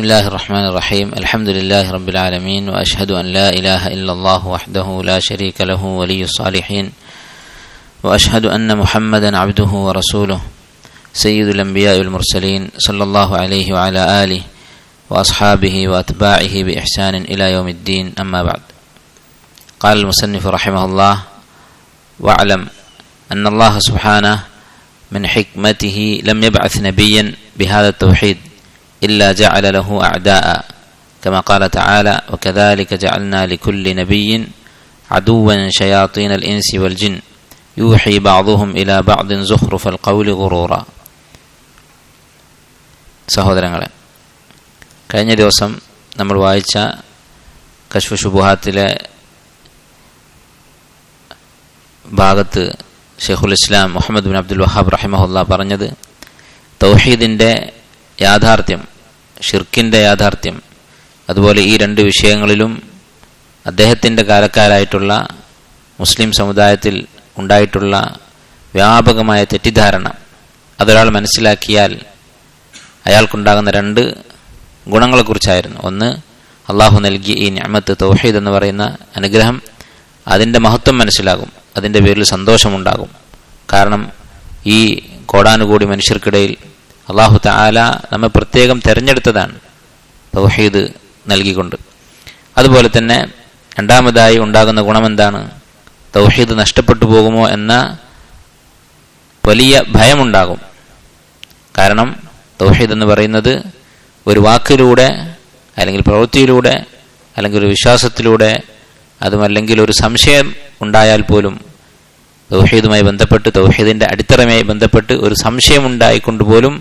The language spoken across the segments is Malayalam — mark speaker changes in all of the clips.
Speaker 1: الله الرحمن الرحيم الحمد لله رب العالمين وأشهد أن لا إله إلا الله وحده لا شريك له ولي الصالحين وأشهد أن محمدا عبده ورسوله سيد الأنبياء والمرسلين صلى الله عليه وعلى آله وأصحابه وأتباعه بإحسان إلى يوم الدين أما بعد. قال المصنف رحمه الله: واعلم أن الله سبحانه من حكمته لم يبعث نبيا بهذا التوحيد إلا جعل له أعداء كما قال تعالى: وكذلك جعلنا لكل نبي عدوا شياطين الإنس والجن يوحي بعضهم إلى بعض زخرف القول غرورا. സഹോദരങ്ങളെ, കഴിഞ്ഞ ദിവസം നമ്മൾ വായിച്ച കശ്ഫ് ശുബുഹാത്തിലെ ഭാഗത്ത് ഷെയ്ഖുൽ ഇസ്ലാം മുഹമ്മദ് ബിൻ അബ്ദുൽ വഹാബ് റഹിമഹുല്ലാ പറഞ്ഞത് തൗഹീദിൻ്റെ യാഥാർത്ഥ്യം, ഷിർക്കിൻ്റെ യാഥാർത്ഥ്യം, അതുപോലെ ഈ രണ്ട് വിഷയങ്ങളിലും അദ്ദേഹത്തിൻ്റെ കാലക്കാരായിട്ടുള്ള മുസ്ലിം സമുദായത്തിൽ ഉണ്ടായിട്ടുള്ള വ്യാപകമായ തെറ്റിദ്ധാരണ അതൊരാൾ മനസ്സിലാക്കിയാൽ അയാൾക്കുണ്ടാകുന്ന രണ്ട് ഗുണങ്ങളെക്കുറിച്ചായിരുന്നു. ഒന്ന്, അള്ളാഹു നൽകിയ ഈ നിഅമത്ത് തൗഹീദ് എന്ന് പറയുന്ന അനുഗ്രഹം, അതിൻ്റെ മഹത്വം മനസ്സിലാകും, അതിൻ്റെ പേരിൽ സന്തോഷമുണ്ടാകും. കാരണം ഈ കോടാനുകൂടി മനുഷ്യർക്കിടയിൽ അള്ളാഹു തആല നമ്മെ പ്രത്യേകം തിരഞ്ഞെടുത്തതാണ് തൗഹീദ് നൽകിക്കൊണ്ട്. അതുപോലെ തന്നെ രണ്ടാമതായി ഉണ്ടാകുന്ന ഗുണമെന്താണ്? തൗഹീദ് നഷ്ടപ്പെട്ടു പോകുമോ എന്ന വലിയ ഭയമുണ്ടാകും. കാരണം തൗഹീദ് എന്ന് പറയുന്നത് ഒരു വാക്കിലൂടെ അല്ലെങ്കിൽ പ്രവൃത്തിയിലൂടെ അല്ലെങ്കിൽ ഒരു വിശ്വാസത്തിലൂടെ, അതുമല്ലെങ്കിൽ ഒരു സംശയം ഉണ്ടായാൽ പോലും തൗഹീദുമായി ബന്ധപ്പെട്ട്, തൗഹീദിൻ്റെ അടിത്തറയുമായി ബന്ധപ്പെട്ട് ഒരു സംശയം ഉണ്ടായിക്കൊണ്ട് പോലും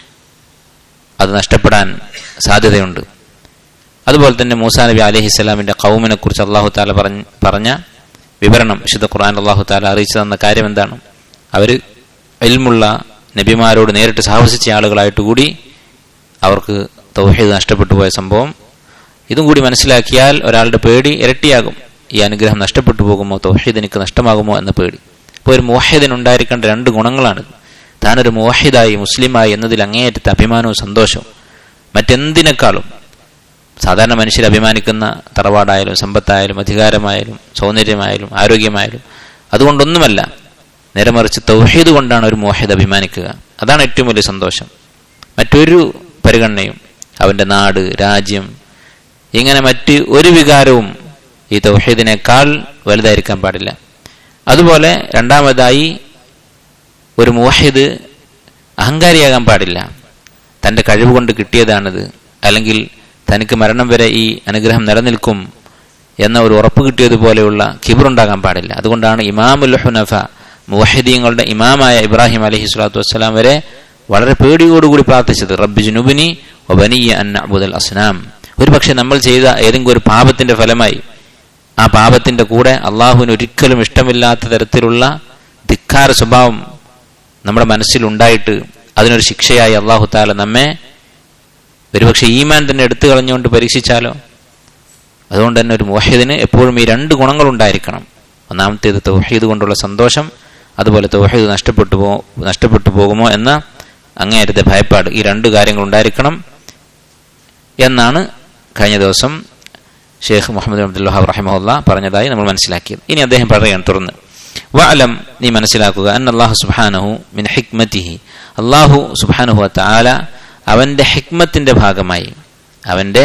Speaker 1: അത് നഷ്ടപ്പെടാൻ സാധ്യതയുണ്ട്. അതുപോലെ തന്നെ മൂസാ നബി അലൈഹിസ്സലാമിൻ്റെ ഖൗമിനെ കുറിച്ച് അള്ളാഹു തആല പറഞ്ഞ വിവരണം വിശുദ്ധ ഖുർആൻ അള്ളാഹു തആല അറിയിച്ചു തന്ന കാര്യം എന്താണ്? അവർ ഇൽമുള്ള നബിമാരോട് നേരിട്ട് സാഹസിച്ച ആളുകളായിട്ട് കൂടി അവർക്ക് തൗഹീദ് നഷ്ടപ്പെട്ടു പോയ സംഭവം. ഇതും കൂടി മനസ്സിലാക്കിയാൽ ഒരാളുടെ പേടി ഇരട്ടിയാകും. ഈ അനുഗ്രഹം നഷ്ടപ്പെട്ടു പോകുമോ, തൗഹീദ് എനിക്ക് നഷ്ടമാകുമോ എന്ന പേടി. ഇപ്പോൾ ഒരു മുവഹിദിന് ഉണ്ടായിരിക്കേണ്ട രണ്ട് ഗുണങ്ങളാണ്. താനൊരു മുവഹിദായി, മുസ്ലിമായി എന്നതിൽ അങ്ങേയറ്റത്തെ അഭിമാനവും സന്തോഷവും. മറ്റെന്തിനേക്കാളും സാധാരണ മനുഷ്യർ അഭിമാനിക്കുന്ന തറവാടായാലും സമ്പത്തായാലും അധികാരമായാലും സൗന്ദര്യമായാലും ആരോഗ്യമായാലും അതുകൊണ്ടൊന്നുമല്ല, നേരെ മറിച്ച് തൗഹീദ് കൊണ്ടാണ് ഒരു മുവഹിദ് അഭിമാനിക്കുക. അതാണ് ഏറ്റവും വലിയ സന്തോഷം. മറ്റൊരു പരിഗണനയും, അവൻ്റെ നാട്, രാജ്യം, ഇങ്ങനെ മറ്റ് ഒരു വികാരവും ഈ തൗഹീദിനേക്കാൾ വലുതായിരിക്കാൻ പാടില്ല. അതുപോലെ രണ്ടാമതായി ഒരു മുവഹിദ് അഹങ്കാരിയാകാൻ പാടില്ല. തൻ്റെ കഴിവ് കൊണ്ട് കിട്ടിയതാണിത്, അല്ലെങ്കിൽ തനിക്ക് മരണം വരെ ഈ അനുഗ്രഹം നിലനിൽക്കും എന്ന ഒരു ഉറപ്പ് കിട്ടിയതുപോലെയുള്ള കിബറുണ്ടാകാൻ പാടില്ല. അതുകൊണ്ടാണ് ഇമാമുൽ ഹുനഫ, മുവഹിദീങ്ങളുടെ ഇമാമായ ഇബ്രാഹിം അലൈഹി സ്വലാത്തു വസ്സലാം വരെ വളരെ പേടിയോടുകൂടി പ്രാർത്ഥിച്ചത് റബ്ബി ജുനുബ്നി വബനിയ അൻ നഅ്ബുദൽ അസ്നാം. ഒരു പക്ഷെ നമ്മൾ ചെയ്ത ഏതെങ്കിലും ഒരു പാപത്തിന്റെ ഫലമായി ആ പാപത്തിന്റെ കൂടെ അള്ളാഹുവിന് ഒരിക്കലും ഇഷ്ടമില്ലാത്ത തരത്തിലുള്ള ധിക്കാര സ്വഭാവം നമ്മുടെ മനസ്സിൽ ഉണ്ടായിട്ട് അതിനൊരു ശിക്ഷയായി അള്ളാഹു തആല നമ്മെ ഒരുപക്ഷെ ഈമാൻ തന്നെ എടുത്തു കളഞ്ഞുകൊണ്ട് പരീക്ഷിച്ചാലോ? അതുകൊണ്ട് തന്നെ ഒരു മുവഹിദിന് എപ്പോഴും ഈ രണ്ട് ഗുണങ്ങൾ ഉണ്ടായിരിക്കണം. ഒന്നാമത്തേത് തൗഹീദ് കൊണ്ടുള്ള സന്തോഷം, അതുപോലെ തൗഹീദ് നഷ്ടപ്പെട്ടു പോകുമോ എന്ന അങ്ങേയറ്റത്തെ ഭയപ്പാട്. ഈ രണ്ട് കാര്യങ്ങൾ ഉണ്ടായിരിക്കണം എന്നാണ് കഴിഞ്ഞ ദിവസം Sheikh Muhammad bin Abdul Wahhab റഹിമഹുല്ലാ പറഞ്ഞതായി നമ്മൾ മനസ്സിലാക്കിയത്. ഇനി അദ്ദേഹം പറയുകയാണ് തുറന്ന്: വഅലം, നീ മനസ്സിലാക്കുക, അന്നല്ലാഹു സുബ്ഹാനഹു മിൻ ഹിക്മതിഹി, അല്ലാഹു സുബ്ഹാനഹു വ തആല അവൻ്റെ ഹിക്മത്തിന്റെ ഭാഗമായി, അവൻ്റെ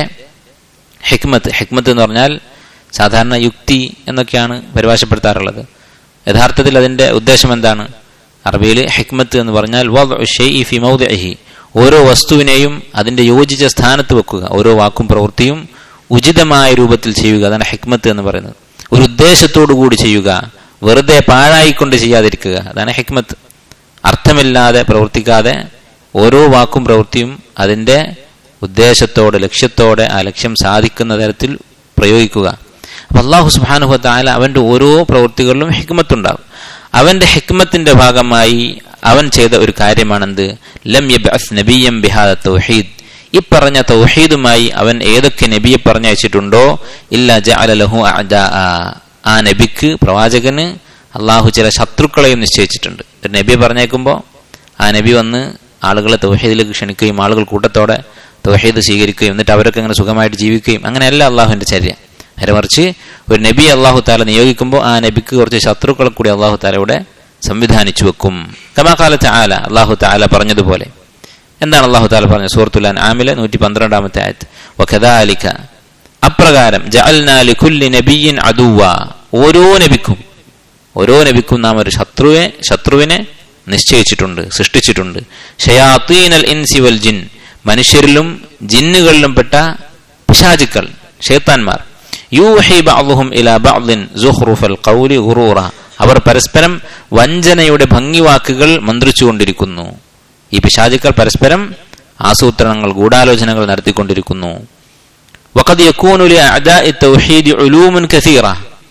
Speaker 1: ഹിക്മത്ത് എന്ന് പറഞ്ഞാൽ സാധാരണ യുക്തി എന്നൊക്കെയാണ് പരിഭാഷപ്പെടുത്താറുള്ളത്. യഥാർത്ഥത്തിൽ അതിൻ്റെ ഉദ്ദേശം എന്താണ്? അറബിയിൽ ഹിക്മത്ത് എന്ന് പറഞ്ഞാൽ വദ്ഉ ശൈഇ ഫി മൗദിഇഹി, ഓരോ വസ്തുവിനെയും അതിൻ്റെ യോജിച്ച സ്ഥാനത്ത് വെക്കുക, ഓരോ വാക്കും പ്രവൃത്തിയും ഉചിതമായ രൂപത്തിൽ ചെയ്യുക. അതാണ് ഹിക്മത്ത് എന്ന് പറയുന്നത്. ഒരു ഉദ്ദേശത്തോടു കൂടി ചെയ്യുക, വെറുതെ പാഴായിക്കൊണ്ട് ചെയ്യാതിരിക്കുക. അതാണ് ഹിക്മത്ത്. അർത്ഥമില്ലാതെ പ്രവർത്തിക്കാതെ ഓരോ വാക്കും പ്രവൃത്തിയും അതിൻ്റെ ഉദ്ദേശത്തോടെ, ലക്ഷ്യത്തോടെ, ആ ലക്ഷ്യം സാധിക്കുന്ന തരത്തിൽ പ്രയോഗിക്കുക. അപ്പം അല്ലാഹു സുബ്ഹാനഹു വ തആല അവൻ്റെ ഓരോ പ്രവൃത്തികളിലും ഹിക്മത്തുണ്ടാകും. അവൻ്റെ ഹിക്മത്തിന്റെ ഭാഗമായി അവൻ ചെയ്ത ഒരു കാര്യമാണെന്ത്? ലം യബ്അസ് നബിയ്യൻ ബിഹാദ തൗഹീദ്, ഈ പറഞ്ഞ തൗഹീദുമായി അവൻ ഏതൊക്കെ നബിയെ പറഞ്ഞയച്ചിട്ടുണ്ടോ ഇല്ലാ ജഅല ലഹു അഅദാ, ആ നബിക്ക്, പ്രവാചകന് അള്ളാഹു ചില ശത്രുക്കളെയും നിശ്ചയിച്ചിട്ടുണ്ട്. ഒരു നബിയെ പറഞ്ഞേക്കുമ്പോൾ ആ നബി വന്ന് ആളുകളെ തൗഹീദിലേക്ക് ക്ഷണിക്കുകയും ആളുകൾ കൂട്ടത്തോടെ തൗഹീദ് സ്വീകരിക്കുകയും എന്നിട്ട് അവരൊക്കെ അങ്ങനെ സുഖമായിട്ട് ജീവിക്കുകയും അങ്ങനെയല്ല അള്ളാഹുവിന്റെ ചര്യ. നേരെ മറിച്ച് ഒരു നബി അള്ളാഹു താല നിയോഗിക്കുമ്പോൾ ആ നബിക്ക് കുറച്ച് ശത്രുക്കളെ കൂടി അള്ളാഹു താലയുടെ സംവിധാനിച്ചു വെക്കും. കമാ ഖാല തആല, അള്ളാഹു താല പറഞ്ഞതുപോലെ. എന്താണ് അള്ളാഹു താല പറഞ്ഞത്? സൂറത്തുൽ അൻആമിലെ 112 ആയത്ത്. വകദാലിക, അപ്രകാരം ജഅൽനാ ലികുല്ലി നബിയ്യിൻ അദുവ്വ, ഓരോ നബിക്കും നാം ഒരു ശത്രുവിനെ നിശ്ചയിച്ചിട്ടുണ്ട്, സൃഷ്ടിച്ചിട്ടുണ്ട്. ശയാത്തീനൽ ഇൻസി വൽ ജിൻ, മനുഷ്യരിലും ജിന്നുകളിലും പെട്ട പിശാചുക്കൾ, ശൈത്താന്മാർ. യൂഹി ബഅ്ദുഹും ഇലാ ബഅ്ദിൻ സുഖ്റുഫൽ ഖൗലി ഗുറൂറ, അവർ പരസ്പരം വഞ്ചനയുടെ ഭംഗിവാക്കുകൾ മന്ത്രിച്ചുകൊണ്ടിരിക്കുന്നു. ഈ പിശാചുക്കൾ പരസ്പരം ആസൂത്രണങ്ങൾ, ഗൂഢാലോചനകൾ നടത്തിക്കൊണ്ടിരിക്കുന്നു. വഖദ് യകൂനു ലിഅഅദാഇ തൗഹീദി ഉലൂമുൻ കസീറ,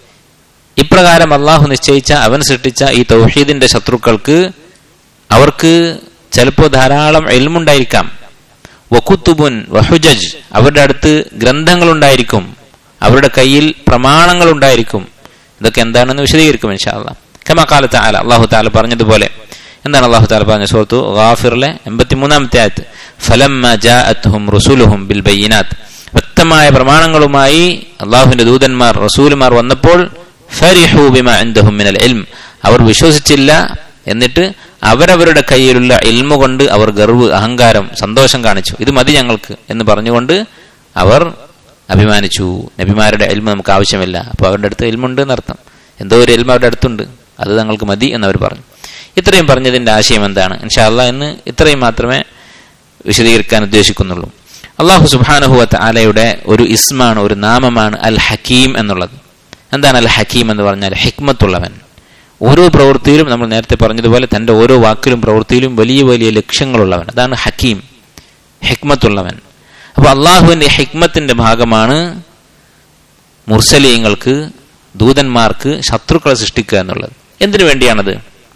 Speaker 1: ഇപ്രകാരം അള്ളാഹു നിശ്ചയിച്ച, അവൻ സൃഷ്ടിച്ച ഈ തൗഹീദിന്റെ ശത്രുക്കൾക്ക് അവർക്ക് ചിലപ്പോൾ ധാരാളം ഇൽമുണ്ടായിരിക്കാം. വകുതുബുൻ വഹുജജ്, അവരുടെ അടുത്ത് ഗ്രന്ഥങ്ങളുണ്ടായിരിക്കും, അവരുടെ കയ്യിൽ പ്രമാണങ്ങൾ ഉണ്ടായിരിക്കും. ഇതൊക്കെ എന്താണെന്ന് വിശദീകരിക്കും ഇൻഷാ അല്ലാഹ്. കമാ ഖാല തആല, അല്ലാഹു തആല പറഞ്ഞതുപോലെ. എന്താണ് അല്ലാഹു തആല പറഞ്ഞ? സൂറത്തു ഗാഫിറിലെ 83 ആയത്ത്. ഫലമ്മ ജാഅത്ഹും റുസുലുഹും ബിൽ ബയ്യിനാത്ത്, വ്യക്തമായ പ്രമാണങ്ങളുമായി അല്ലാഹുവിന്റെ ദൂതന്മാർ, റസൂലുമാർ വന്നപ്പോൾ ഫരിഹു ബിമാ ഇൻദഹും മിനൽ ഇൽം, അവർ വിശ്വസിച്ചില്ല, എന്നിട്ട് അവരവരുടെ കയ്യിലുള്ള ഇൽമു കൊണ്ട് അവർ ഗർവ്, അഹങ്കാരം, സന്തോഷം കാണിച്ചു. ഇത് മതി ഞങ്ങൾക്ക് എന്ന് പറഞ്ഞുകൊണ്ട് അവർ അഭിമാനിച്ചു. നബിമാരുടെ ഇൽമു നമുക്ക് ആവശ്യമില്ല, അപ്പോൾ അവരുടെ അടുത്ത് ഇൽമുണ്ട് എന്നർത്ഥം. എന്തോ ഒരു ഇൽമ അവരുടെ അടുത്തുണ്ട്, അത് ഞങ്ങൾക്ക് മതി എന്നവർ പറഞ്ഞു. ഇത്രയും പറഞ്ഞതിന്റെ ആശയം എന്താണ്? ഇൻഷാ അല്ലാഹ് ഇന്ന് ഇത്രയും മാത്രമേ വിശദീകരിക്കാൻ ഉദ്ദേശിക്കുന്നുള്ളൂ. അല്ലാഹു സുബ്ഹാനഹു വ തആലയുടെ ഒരു ഇസ്മാണ്, ഒരു നാമമാണ് അൽ ഹക്കീം എന്നുള്ളത്. എന്താണ് അൽ ഹക്കീം എന്ന് പറഞ്ഞാൽ? ഹിക്മത്തുള്ളവൻ. ഓരോ പ്രവൃത്തിയിലും, നമ്മൾ നേരത്തെ പറഞ്ഞതുപോലെ, തന്റെ ഓരോ വാക്കിലും പ്രവൃത്തിയിലും വലിയ വലിയ ലക്ഷ്യങ്ങളുള്ളവൻ, അതാണ് ഹക്കീം, ഹിക്മത്തുള്ളവൻ. അപ്പൊ അള്ളാഹുവിന്റെ ഹിക്മത്തിന്റെ ഭാഗമാണ് മുർസലീങ്ങൾക്ക്, ദൂതന്മാർക്ക് ശത്രുക്കളെ സൃഷ്ടിക്കുക എന്നുള്ളത്. എന്തിനു വേണ്ടിയാണത്?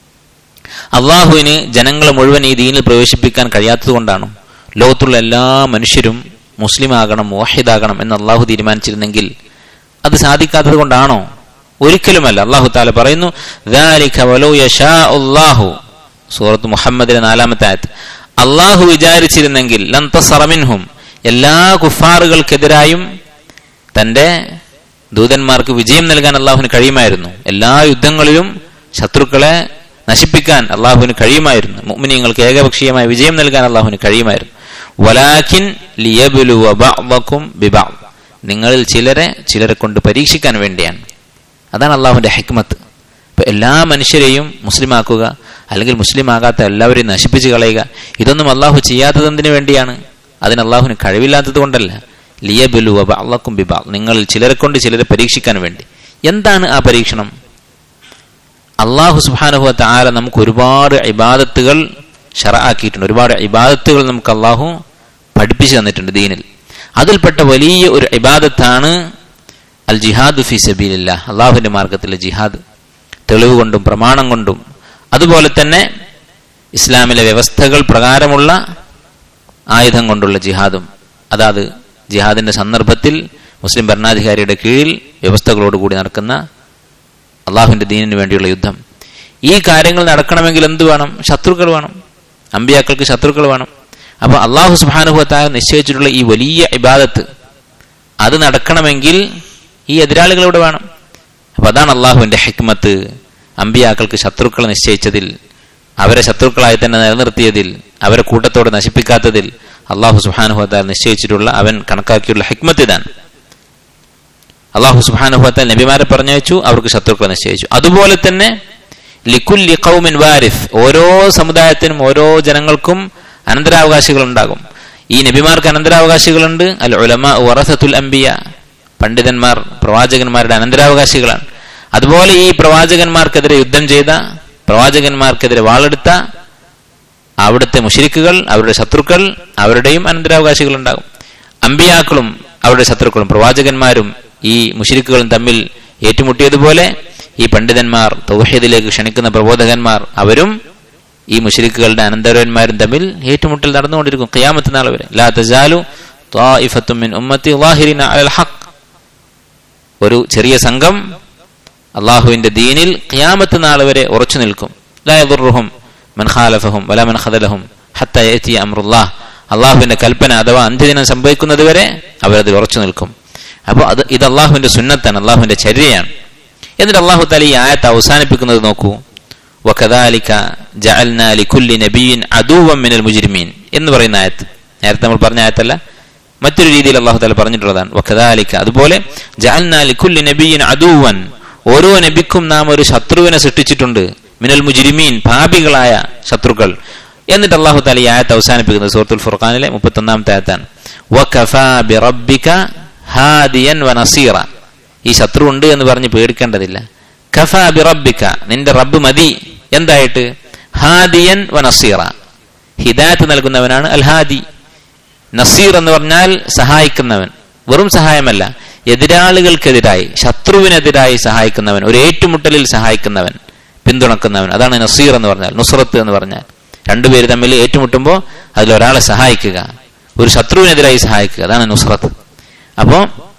Speaker 1: അള്ളാഹുവിന് ജനങ്ങളെ മുഴുവൻ ഈ ദീനിൽ പ്രവേശിപ്പിക്കാൻ കഴിയാത്തത് കൊണ്ടാണോ? ലോകത്തുള്ള എല്ലാ മനുഷ്യരും മുസ്ലിം ആകണം, മുവഹിദാകണം എന്ന് അള്ളാഹു തീരുമാനിച്ചിരുന്നെങ്കിൽ അത് സാധിക്കാത്തത് കൊണ്ടാണോ? ഒരിക്കലുമല്ല. അള്ളാഹു താല പറയുന്നു, ദാലിക വലൗ യശാഉല്ലാഹു, സൂറത്ത് മുഹമ്മദിലെ 4 ആയത്ത്. അള്ളാഹു വിചാരിച്ചിരുന്നെങ്കിൽ ലൻതസറ മിൻഹും, എല്ലാ കുഫാറുകൾക്കെതിരായും തന്റെ ദൂതന്മാർക്ക് വിജയം നൽകാൻ അള്ളാഹുവിന് കഴിയുമായിരുന്നു. എല്ലാ യുദ്ധങ്ങളിലും ശത്രുക്കളെ നശിപ്പിക്കാൻ അള്ളാഹുവിന് കഴിയുമായിരുന്നു. മുഅ്മിനീങ്ങൾക്ക് ഏകപക്ഷീയമായ വിജയം നൽകാൻ അള്ളാഹുവിന് കഴിയുമായിരുന്നു. വലാകിൻ ലിയബ്ലുവ ബഅ്ദകും ബിബഅദ്, നിങ്ങളിൽ ചിലരെ കൊണ്ട് പരീക്ഷിക്കാൻ വേണ്ടിയാണ്. അതാണ് അള്ളാഹുവിന്റെ ഹിക്മത്ത്. ഇപ്പൊ എല്ലാ മനുഷ്യരെയും മുസ്ലിമാക്കുക, അല്ലെങ്കിൽ മുസ്ലിം ആകാത്ത എല്ലാവരെയും നശിപ്പിച്ച് കളയുക, ഇതൊന്നും അള്ളാഹു ചെയ്യാത്തത് എന്തിനു വേണ്ടിയാണ്? അതിന് അള്ളാഹുവിന് കഴിവില്ലാത്തത് കൊണ്ടല്ല. ലിയബ്ലുവ ബഅ്ദകും ബിബഅദ്, നിങ്ങളിൽ ചിലരെ കൊണ്ട് ചിലരെ പരീക്ഷിക്കാൻ വേണ്ടി. എന്താണ് ആ പരീക്ഷണം? അള്ളാഹു സുബ്ഹാനഹു വ തആല നമുക്ക് ഒരുപാട് ഇബാദത്തുകൾ ശറഅാക്കിയിട്ടുണ്ട്. ഒരുപാട് ഇബാദത്തുകൾ നമുക്ക് അള്ളാഹു പഠിപ്പിച്ചു തന്നിട്ടുണ്ട് ദീനിൽ. അതിൽപ്പെട്ട വലിയ ഒരു ഇബാദത്താണ് അൽ ജിഹാദ് ഫീ സബീലില്ലാഹ്, അള്ളാഹുവിന്റെ മാർഗത്തിലെ ജിഹാദ്, തെളിവ് കൊണ്ടും പ്രമാണം കൊണ്ടും. അതുപോലെ തന്നെ ഇസ്ലാമിലെ വ്യവസ്ഥകൾ പ്രകാരമുള്ള ആയുധം കൊണ്ടുള്ള ജിഹാദും. അതായത് ജിഹാദിന്റെ സന്ദർഭത്തിൽ മുസ്ലിം ഭരണാധികാരിയുടെ കീഴിൽ വ്യവസ്ഥകളോടുകൂടി നടക്കുന്ന അള്ളാഹുവിന്റെ ദീനിന് വേണ്ടിയുള്ള യുദ്ധം. ഈ കാര്യങ്ങൾ നടക്കണമെങ്കിൽ എന്ത് വേണം? ശത്രുക്കൾ വേണം. അമ്പിയാക്കൾക്ക് ശത്രുക്കൾ വേണം. അപ്പൊ അള്ളാഹു സുബ്ഹാനഹു വ തആല നിശ്ചയിച്ചിട്ടുള്ള ഈ വലിയ ഇബാദത്ത്, അത് നടക്കണമെങ്കിൽ ഈ എതിരാളികളിവിടെ വേണം. അപ്പൊ അതാണ് അള്ളാഹുവിന്റെ ഹിക്മത്ത്. അമ്പിയാക്കൾക്ക് ശത്രുക്കളെ നിശ്ചയിച്ചതിൽ, അവരെ ശത്രുക്കളായി തന്നെ നിലനിർത്തിയതിൽ, അവരെ കൂട്ടത്തോടെ നശിപ്പിക്കാത്തതിൽ അള്ളാഹു സുബ്ഹാനഹു വ തആല നിശ്ചയിച്ചിട്ടുള്ള, അവൻ കണക്കാക്കിയുള്ള ഹിക്മത്ത് ഇതാണ്. അള്ളാഹു സുബ്ഹാനഹു വ തആല നബിമാരെ പറഞ്ഞയച്ചു, അവർക്ക് ശത്രുക്കളെ നിശ്ചയിച്ചു. അതുപോലെ തന്നെ ലികുല്ലി ഖൗമിൻ വാരിസ്, ഓരോ സമുദായത്തിനും ഓരോ ജനങ്ങൾക്കും അനന്തരാവകാശികൾ ഉണ്ടാകും. ഈ നബിമാർക്ക് അനന്തരാവകാശികളുണ്ട്. അൽ ഉലമാ വറസത്തുൽ അംബിയ, പണ്ഡിതന്മാർ പ്രവാചകന്മാരുടെ അനന്തരാവകാശികളാണ്. അതുപോലെ ഈ പ്രവാചകന്മാർക്കെതിരെ യുദ്ധം ചെയ്ത, പ്രവാചകന്മാർക്കെതിരെ വാളെടുത്ത അവിടുത്തെ മുശ്രിക്കുകൾ, അവരുടെ ശത്രുക്കൾ, അവരുടെയും അനന്തരാവകാശികൾ ഉണ്ടാകും. അമ്പിയാക്കളും അവരുടെ ശത്രുക്കളും പ്രവാചകന്മാരും ഈ മുശ്രിക്കുകളും തമ്മിൽ ഏറ്റുമുട്ടിയതുപോലെ ഈ പണ്ഡിതന്മാർ, തൗഹീദിലേക്ക് ക്ഷണിക്കുന്ന പ്രബോധകന്മാർ, അവരും ഈ മുശ്രിക്കുകളുടെ അനന്തരവന്മാരും തമ്മിൽ ഏറ്റുമുട്ടൽ നടന്നുകൊണ്ടിരിക്കും ഖിയാമത്ത് നാൾ വരെ. ലാ തസാലു ത്വായിഫത്തും മിൻ ഉമ്മത്തി ളാഹിരീന അലൽ ഹഖ്, ഒരു ചെറിയ സംഘം അള്ളാഹുവിന്റെ ദീനിൽ ഖിയാമത്ത് നാൾ വരെ ഉറച്ചു നിൽക്കും. ലാ യദുർറുഹും മൻ ഖാലഫഹും വലാ മൻ ഖദലഹും ഹത്താ യഅതി അംറുല്ലാഹ്, അള്ളാഹുവിന്റെ കൽപ്പന അഥവാ അന്ത്യദിനം സംഭവിക്കുന്നത് വരെ അവരതിൽ ഉറച്ചു നിൽക്കും. അപ്പോൾ ഇത് അള്ളാഹുവിന്റെ സുന്നത്താണ്, അള്ളാഹുവിന്റെ ചര്യയാണ്. എന്നിട്ട് അള്ളാഹു തആല ഈ ആയത്ത് അവസാനിപ്പിക്കുന്നത് നോക്കൂ, വകദാലിക ജഅൽനാ ലികുല്ലി നബിയ്യിൻ അദുവ്വൻ മിനൽ മുജ്രിമീൻ എന്ന് പറയുന്ന ആയത്ത്. നേരത്തെ നമ്മൾ പറഞ്ഞ ആയത്തല്ല, മറ്റൊരു രീതിയിൽ അള്ളാഹു തആല പറഞ്ഞിട്ടുള്ളതാണ്. വകദാലിക, അതുപോലെ ജഅൽനാ ലികുല്ലി നബിയ്യിൻ അദുവ്വൻ, ഓരോ നബിക്കും നാം ഒരു ശത്രുവിനെ സൃഷ്ടിച്ചിട്ടുണ്ട്, മിനൽ മുജ്രിമീൻ, പാപികളായ ശത്രുക്കൾ. എന്നിട്ട് അള്ളാഹു തആല ഈ ആയത്ത് അവസാനിപ്പിക്കുന്നത് സൂറത്തുൽ ഫുർഖാനിലെ 31-ാമത്തെ ആയത്താണ്. വകഫാ ബിറബ്ബിക ഹാദിയൻ വനസീറ. ഈ ശത്രു ഉണ്ട് എന്ന് പറഞ്ഞ് പേടിക്കേണ്ടതില്ല. കഫാ ബിറബ്ബിക, നിന്റെ റബ്ബ് മതി. എന്തായിട്ട്? ഹാദിയൻ വനസീറ, ഹിദായത്ത് നൽകുന്നവനാണ് അൽ ഹാദി. നസീർ എന്ന് പറഞ്ഞാൽ സഹായിക്കുന്നവൻ, വെറും സഹായമല്ല, എതിരാളികൾക്കെതിരായി, ശത്രുവിനെതിരായി സഹായിക്കുന്നവൻ, ഒരു ഏറ്റുമുട്ടലിൽ സഹായിക്കുന്നവൻ, പിന്തുണക്കുന്നവൻ. അതാണ് നസീർ എന്ന് പറഞ്ഞാൽ. നുസ്രത്ത് എന്ന് പറഞ്ഞാൽ രണ്ടുപേര് തമ്മിൽ ഏറ്റുമുട്ടുമ്പോൾ അതിലൊരാളെ സഹായിക്കുക, ഒരു ശത്രുവിനെതിരായി സഹായിക്കുക, അതാണ് നുസ്രത്ത്. അപ്പോ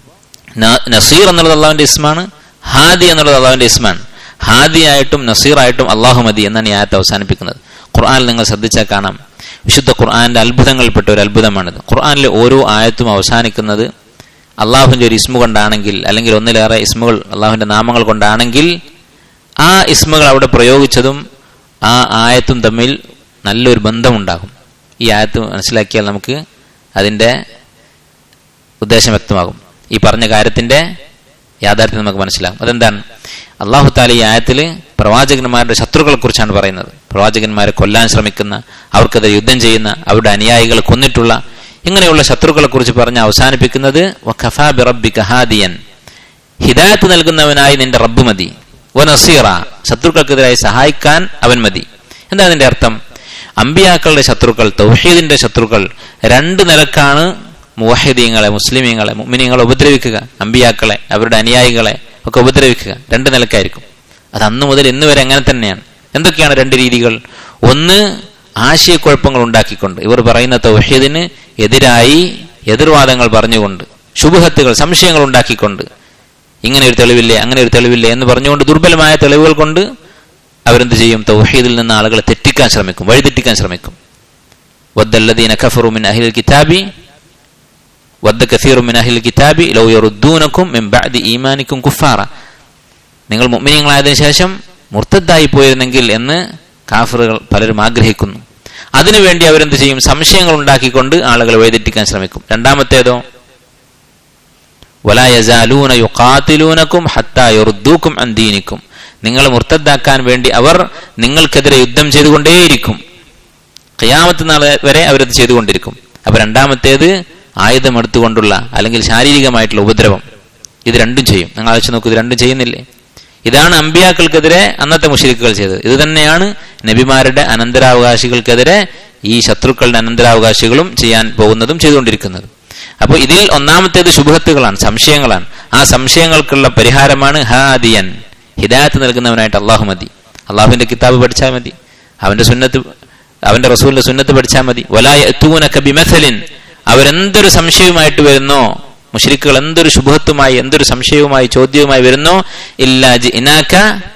Speaker 1: നസീർ എന്നുള്ളത് അള്ളാഹുവിന്റെ ഇസ്മാണ്, ഹാദി എന്നുള്ളത് അള്ളാഹുവിന്റെ ഇസ്മാണ്. ഹാദിയായിട്ടും നസീറായിട്ടും അള്ളാഹു മതി എന്നാണ് ഈ ആയത്ത് അവസാനിപ്പിക്കുന്നത്. ഖുർആനിൽ നിങ്ങൾ ശ്രദ്ധിച്ചാൽ കാണാം, വിശുദ്ധ ഖുർആന്റെ അത്ഭുതങ്ങളിൽപ്പെട്ട ഒരു അത്ഭുതമാണിത്. ഖുർആനിലെ ഓരോ ആയത്തും അവസാനിക്കുന്നത് അള്ളാഹുവിന്റെ ഒരു ഇസ്മു കൊണ്ടാണെങ്കിൽ, അല്ലെങ്കിൽ ഒന്നിലേറെ ഇസ്മുകൾ അള്ളാഹുവിന്റെ നാമങ്ങൾ കൊണ്ടാണെങ്കിൽ, ആ ഇസ്മുകൾ അവിടെ പ്രയോഗിച്ചതും ആ ആയത്തും തമ്മിൽ നല്ലൊരു ബന്ധമുണ്ടാകും. ഈ ആയത്ത് മനസ്സിലാക്കിയാൽ നമുക്ക് അതിന്റെ ഉദ്ദേശം വ്യക്തമാകും. ഈ പറഞ്ഞ കാര്യത്തിന്റെ യാഥാർത്ഥ്യം നമുക്ക് മനസ്സിലാകും. അതെന്താണ്? അള്ളാഹു തആല ഈ ആയത്തിൽ പ്രവാചകന്മാരുടെ ശത്രുക്കളെ കുറിച്ചാണ് പറയുന്നത്. പ്രവാചകന്മാരെ കൊല്ലാൻ ശ്രമിക്കുന്ന, അവർക്കെതിരെ യുദ്ധം ചെയ്യുന്ന, അവരുടെ അനുയായികളെ കൊന്നിട്ടുള്ള ഇങ്ങനെയുള്ള ശത്രുക്കളെ കുറിച്ച് പറഞ്ഞ് അവസാനിപ്പിക്കുന്നത് വകഫാ ബിറബ്ബിക ഹാദിയൻ, ഹിദായത്ത് നൽകുന്നവനായി നിന്റെ റബ്ബ് മതി. വനസീറ, ശത്രുക്കൾക്കെതിരായി സഹായിക്കാൻ അവൻ മതി. എന്താ അതിന്റെ അർത്ഥം? അമ്പിയാക്കളുടെ ശത്രുക്കൾ, തൗഹീദിന്റെ ശത്രുക്കൾ രണ്ട് നിലക്കാണ് മുവഹിദീങ്ങളെ, മുസ്ലിമീങ്ങളെ, മുഅ്മിനീങ്ങളെ ഉപദ്രവിക്കുക. അമ്പിയാക്കളെ, അവരുടെ അനുയായികളെ ഒക്കെ ഉപദ്രവിക്കുക രണ്ട് നിലക്കായിരിക്കും. അത് അന്ന് മുതൽ ഇന്ന് വരെ അങ്ങനെ തന്നെയാണ്. എന്തൊക്കെയാണ് രണ്ട് രീതികൾ? ഒന്ന്, ആശയക്കുഴപ്പങ്ങൾ ഉണ്ടാക്കിക്കൊണ്ട്, ഇവർ പറയുന്ന തൗഹീദിന് എതിരായി എതിർവാദങ്ങൾ പറഞ്ഞുകൊണ്ട്, ശുബ്ഹത്തുകൾ, സംശയങ്ങൾ ഉണ്ടാക്കിക്കൊണ്ട്, ഇങ്ങനെ ഒരു തെളിവില്ലേ, അങ്ങനെ ഒരു തെളിവില്ലേ എന്ന് പറഞ്ഞുകൊണ്ട് ദുർബലമായ തെളിവുകൾ കൊണ്ട് അവരെന്ത് ചെയ്യും? തൗഹീദിൽ നിന്ന് ആളുകളെ തെറ്റിക്കാൻ ശ്രമിക്കും, വഴിതെറ്റിക്കാൻ ശ്രമിക്കും. വദ്ദല്ലദീന കഫറു മിൻ അഹ്ലിൽ കിതാബി വദ്ദ കസീറു മിൻ അഹ്ലിൽ കിതാബി ലൗ യറുദ്ദൂനകും മിൻ ബഅദി ഈമാനികും കുഫാറ. നിങ്ങൾ മുഅ്മിനീങ്ങളായതിനു ശേഷം മുർത്തദ്ദായി പോയിരുന്നെങ്കിൽ എന്ന് കാഫിറുകൾ പലരും ആഗ്രഹിക്കുന്നു. അതിനുവേണ്ടി അവരെന്ത് ചെയ്യും? സംശയങ്ങൾ ഉണ്ടാക്കിക്കൊണ്ട് ആളുകളെ വഴിതെറ്റിക്കാൻ ശ്രമിക്കും. രണ്ടാമത്തേതോ, വലാ യസാലൂന യുഖാതിലൂനകും ഹത്താ യറുദ്ദൂകും അൻ ദീനികും. നിങ്ങളെ മുർത്തദ്ദാക്കാൻ വേണ്ടി അവർ നിങ്ങൾക്കെതിരെ യുദ്ധം ചെയ്തുകൊണ്ടേയിരിക്കും. ഖിയാമത്ത് നാൾ വരെ അവരത് ചെയ്തുകൊണ്ടിരിക്കും. അപ്പൊ രണ്ടാമത്തേത് ആയുധമെടുത്തുകൊണ്ടുള്ള അല്ലെങ്കിൽ ശാരീരികമായിട്ടുള്ള ഉപദ്രവം. ഇത് രണ്ടും ചെയ്യും. നിങ്ങൾ ആലോചിച്ച് നോക്കൂ, ഇത് രണ്ടും ചെയ്യുന്നില്ലേ? ഇതാണ് അമ്പിയാക്കൾക്കെതിരെ അന്നത്തെ മുശ്രിക്കുകൾ ചെയ്തത്. ഇത് തന്നെയാണ് നബിമാരുടെ അനന്തരാവകാശികൾക്കെതിരെ ഈ ശത്രുക്കളുടെ അനന്തരാവകാശികളും ചെയ്യാൻ പോകുന്നതും ചെയ്തുകൊണ്ടിരിക്കുന്നതും. അപ്പോൾ ഇതിൽ ഒന്നാമത്തേത് ശുബ്ഹത്തുകളാണ്, സംശയങ്ങളാണ്. ആ സംശയങ്ങൾക്കുള്ള പരിഹാരമാണ് ഹാദിയൻ, ഹിദായത്ത് നൽകുന്നവനായിട്ട് അള്ളാഹു മതി. അള്ളാഹുവിന്റെ കിതാബ് പഠിച്ചാൽ മതി, അവന്റെ സുന്നത്ത്, അവന്റെ റസൂലിന്റെ സുന്നത്ത് പഠിച്ചാൽ മതി. വലാ യഅ്തൂനക ബിമസലിൻ, അവരെന്തൊരു സംശയവുമായിട്ട് വരുന്നോ, മുശ്രിക്കുകൾ എന്തൊരു ശുബ്ഹത്തുമായി, എന്തൊരു സംശയവുമായി, ചോദ്യവുമായി വരുന്നോ, ഇല്ലാ ജിനാക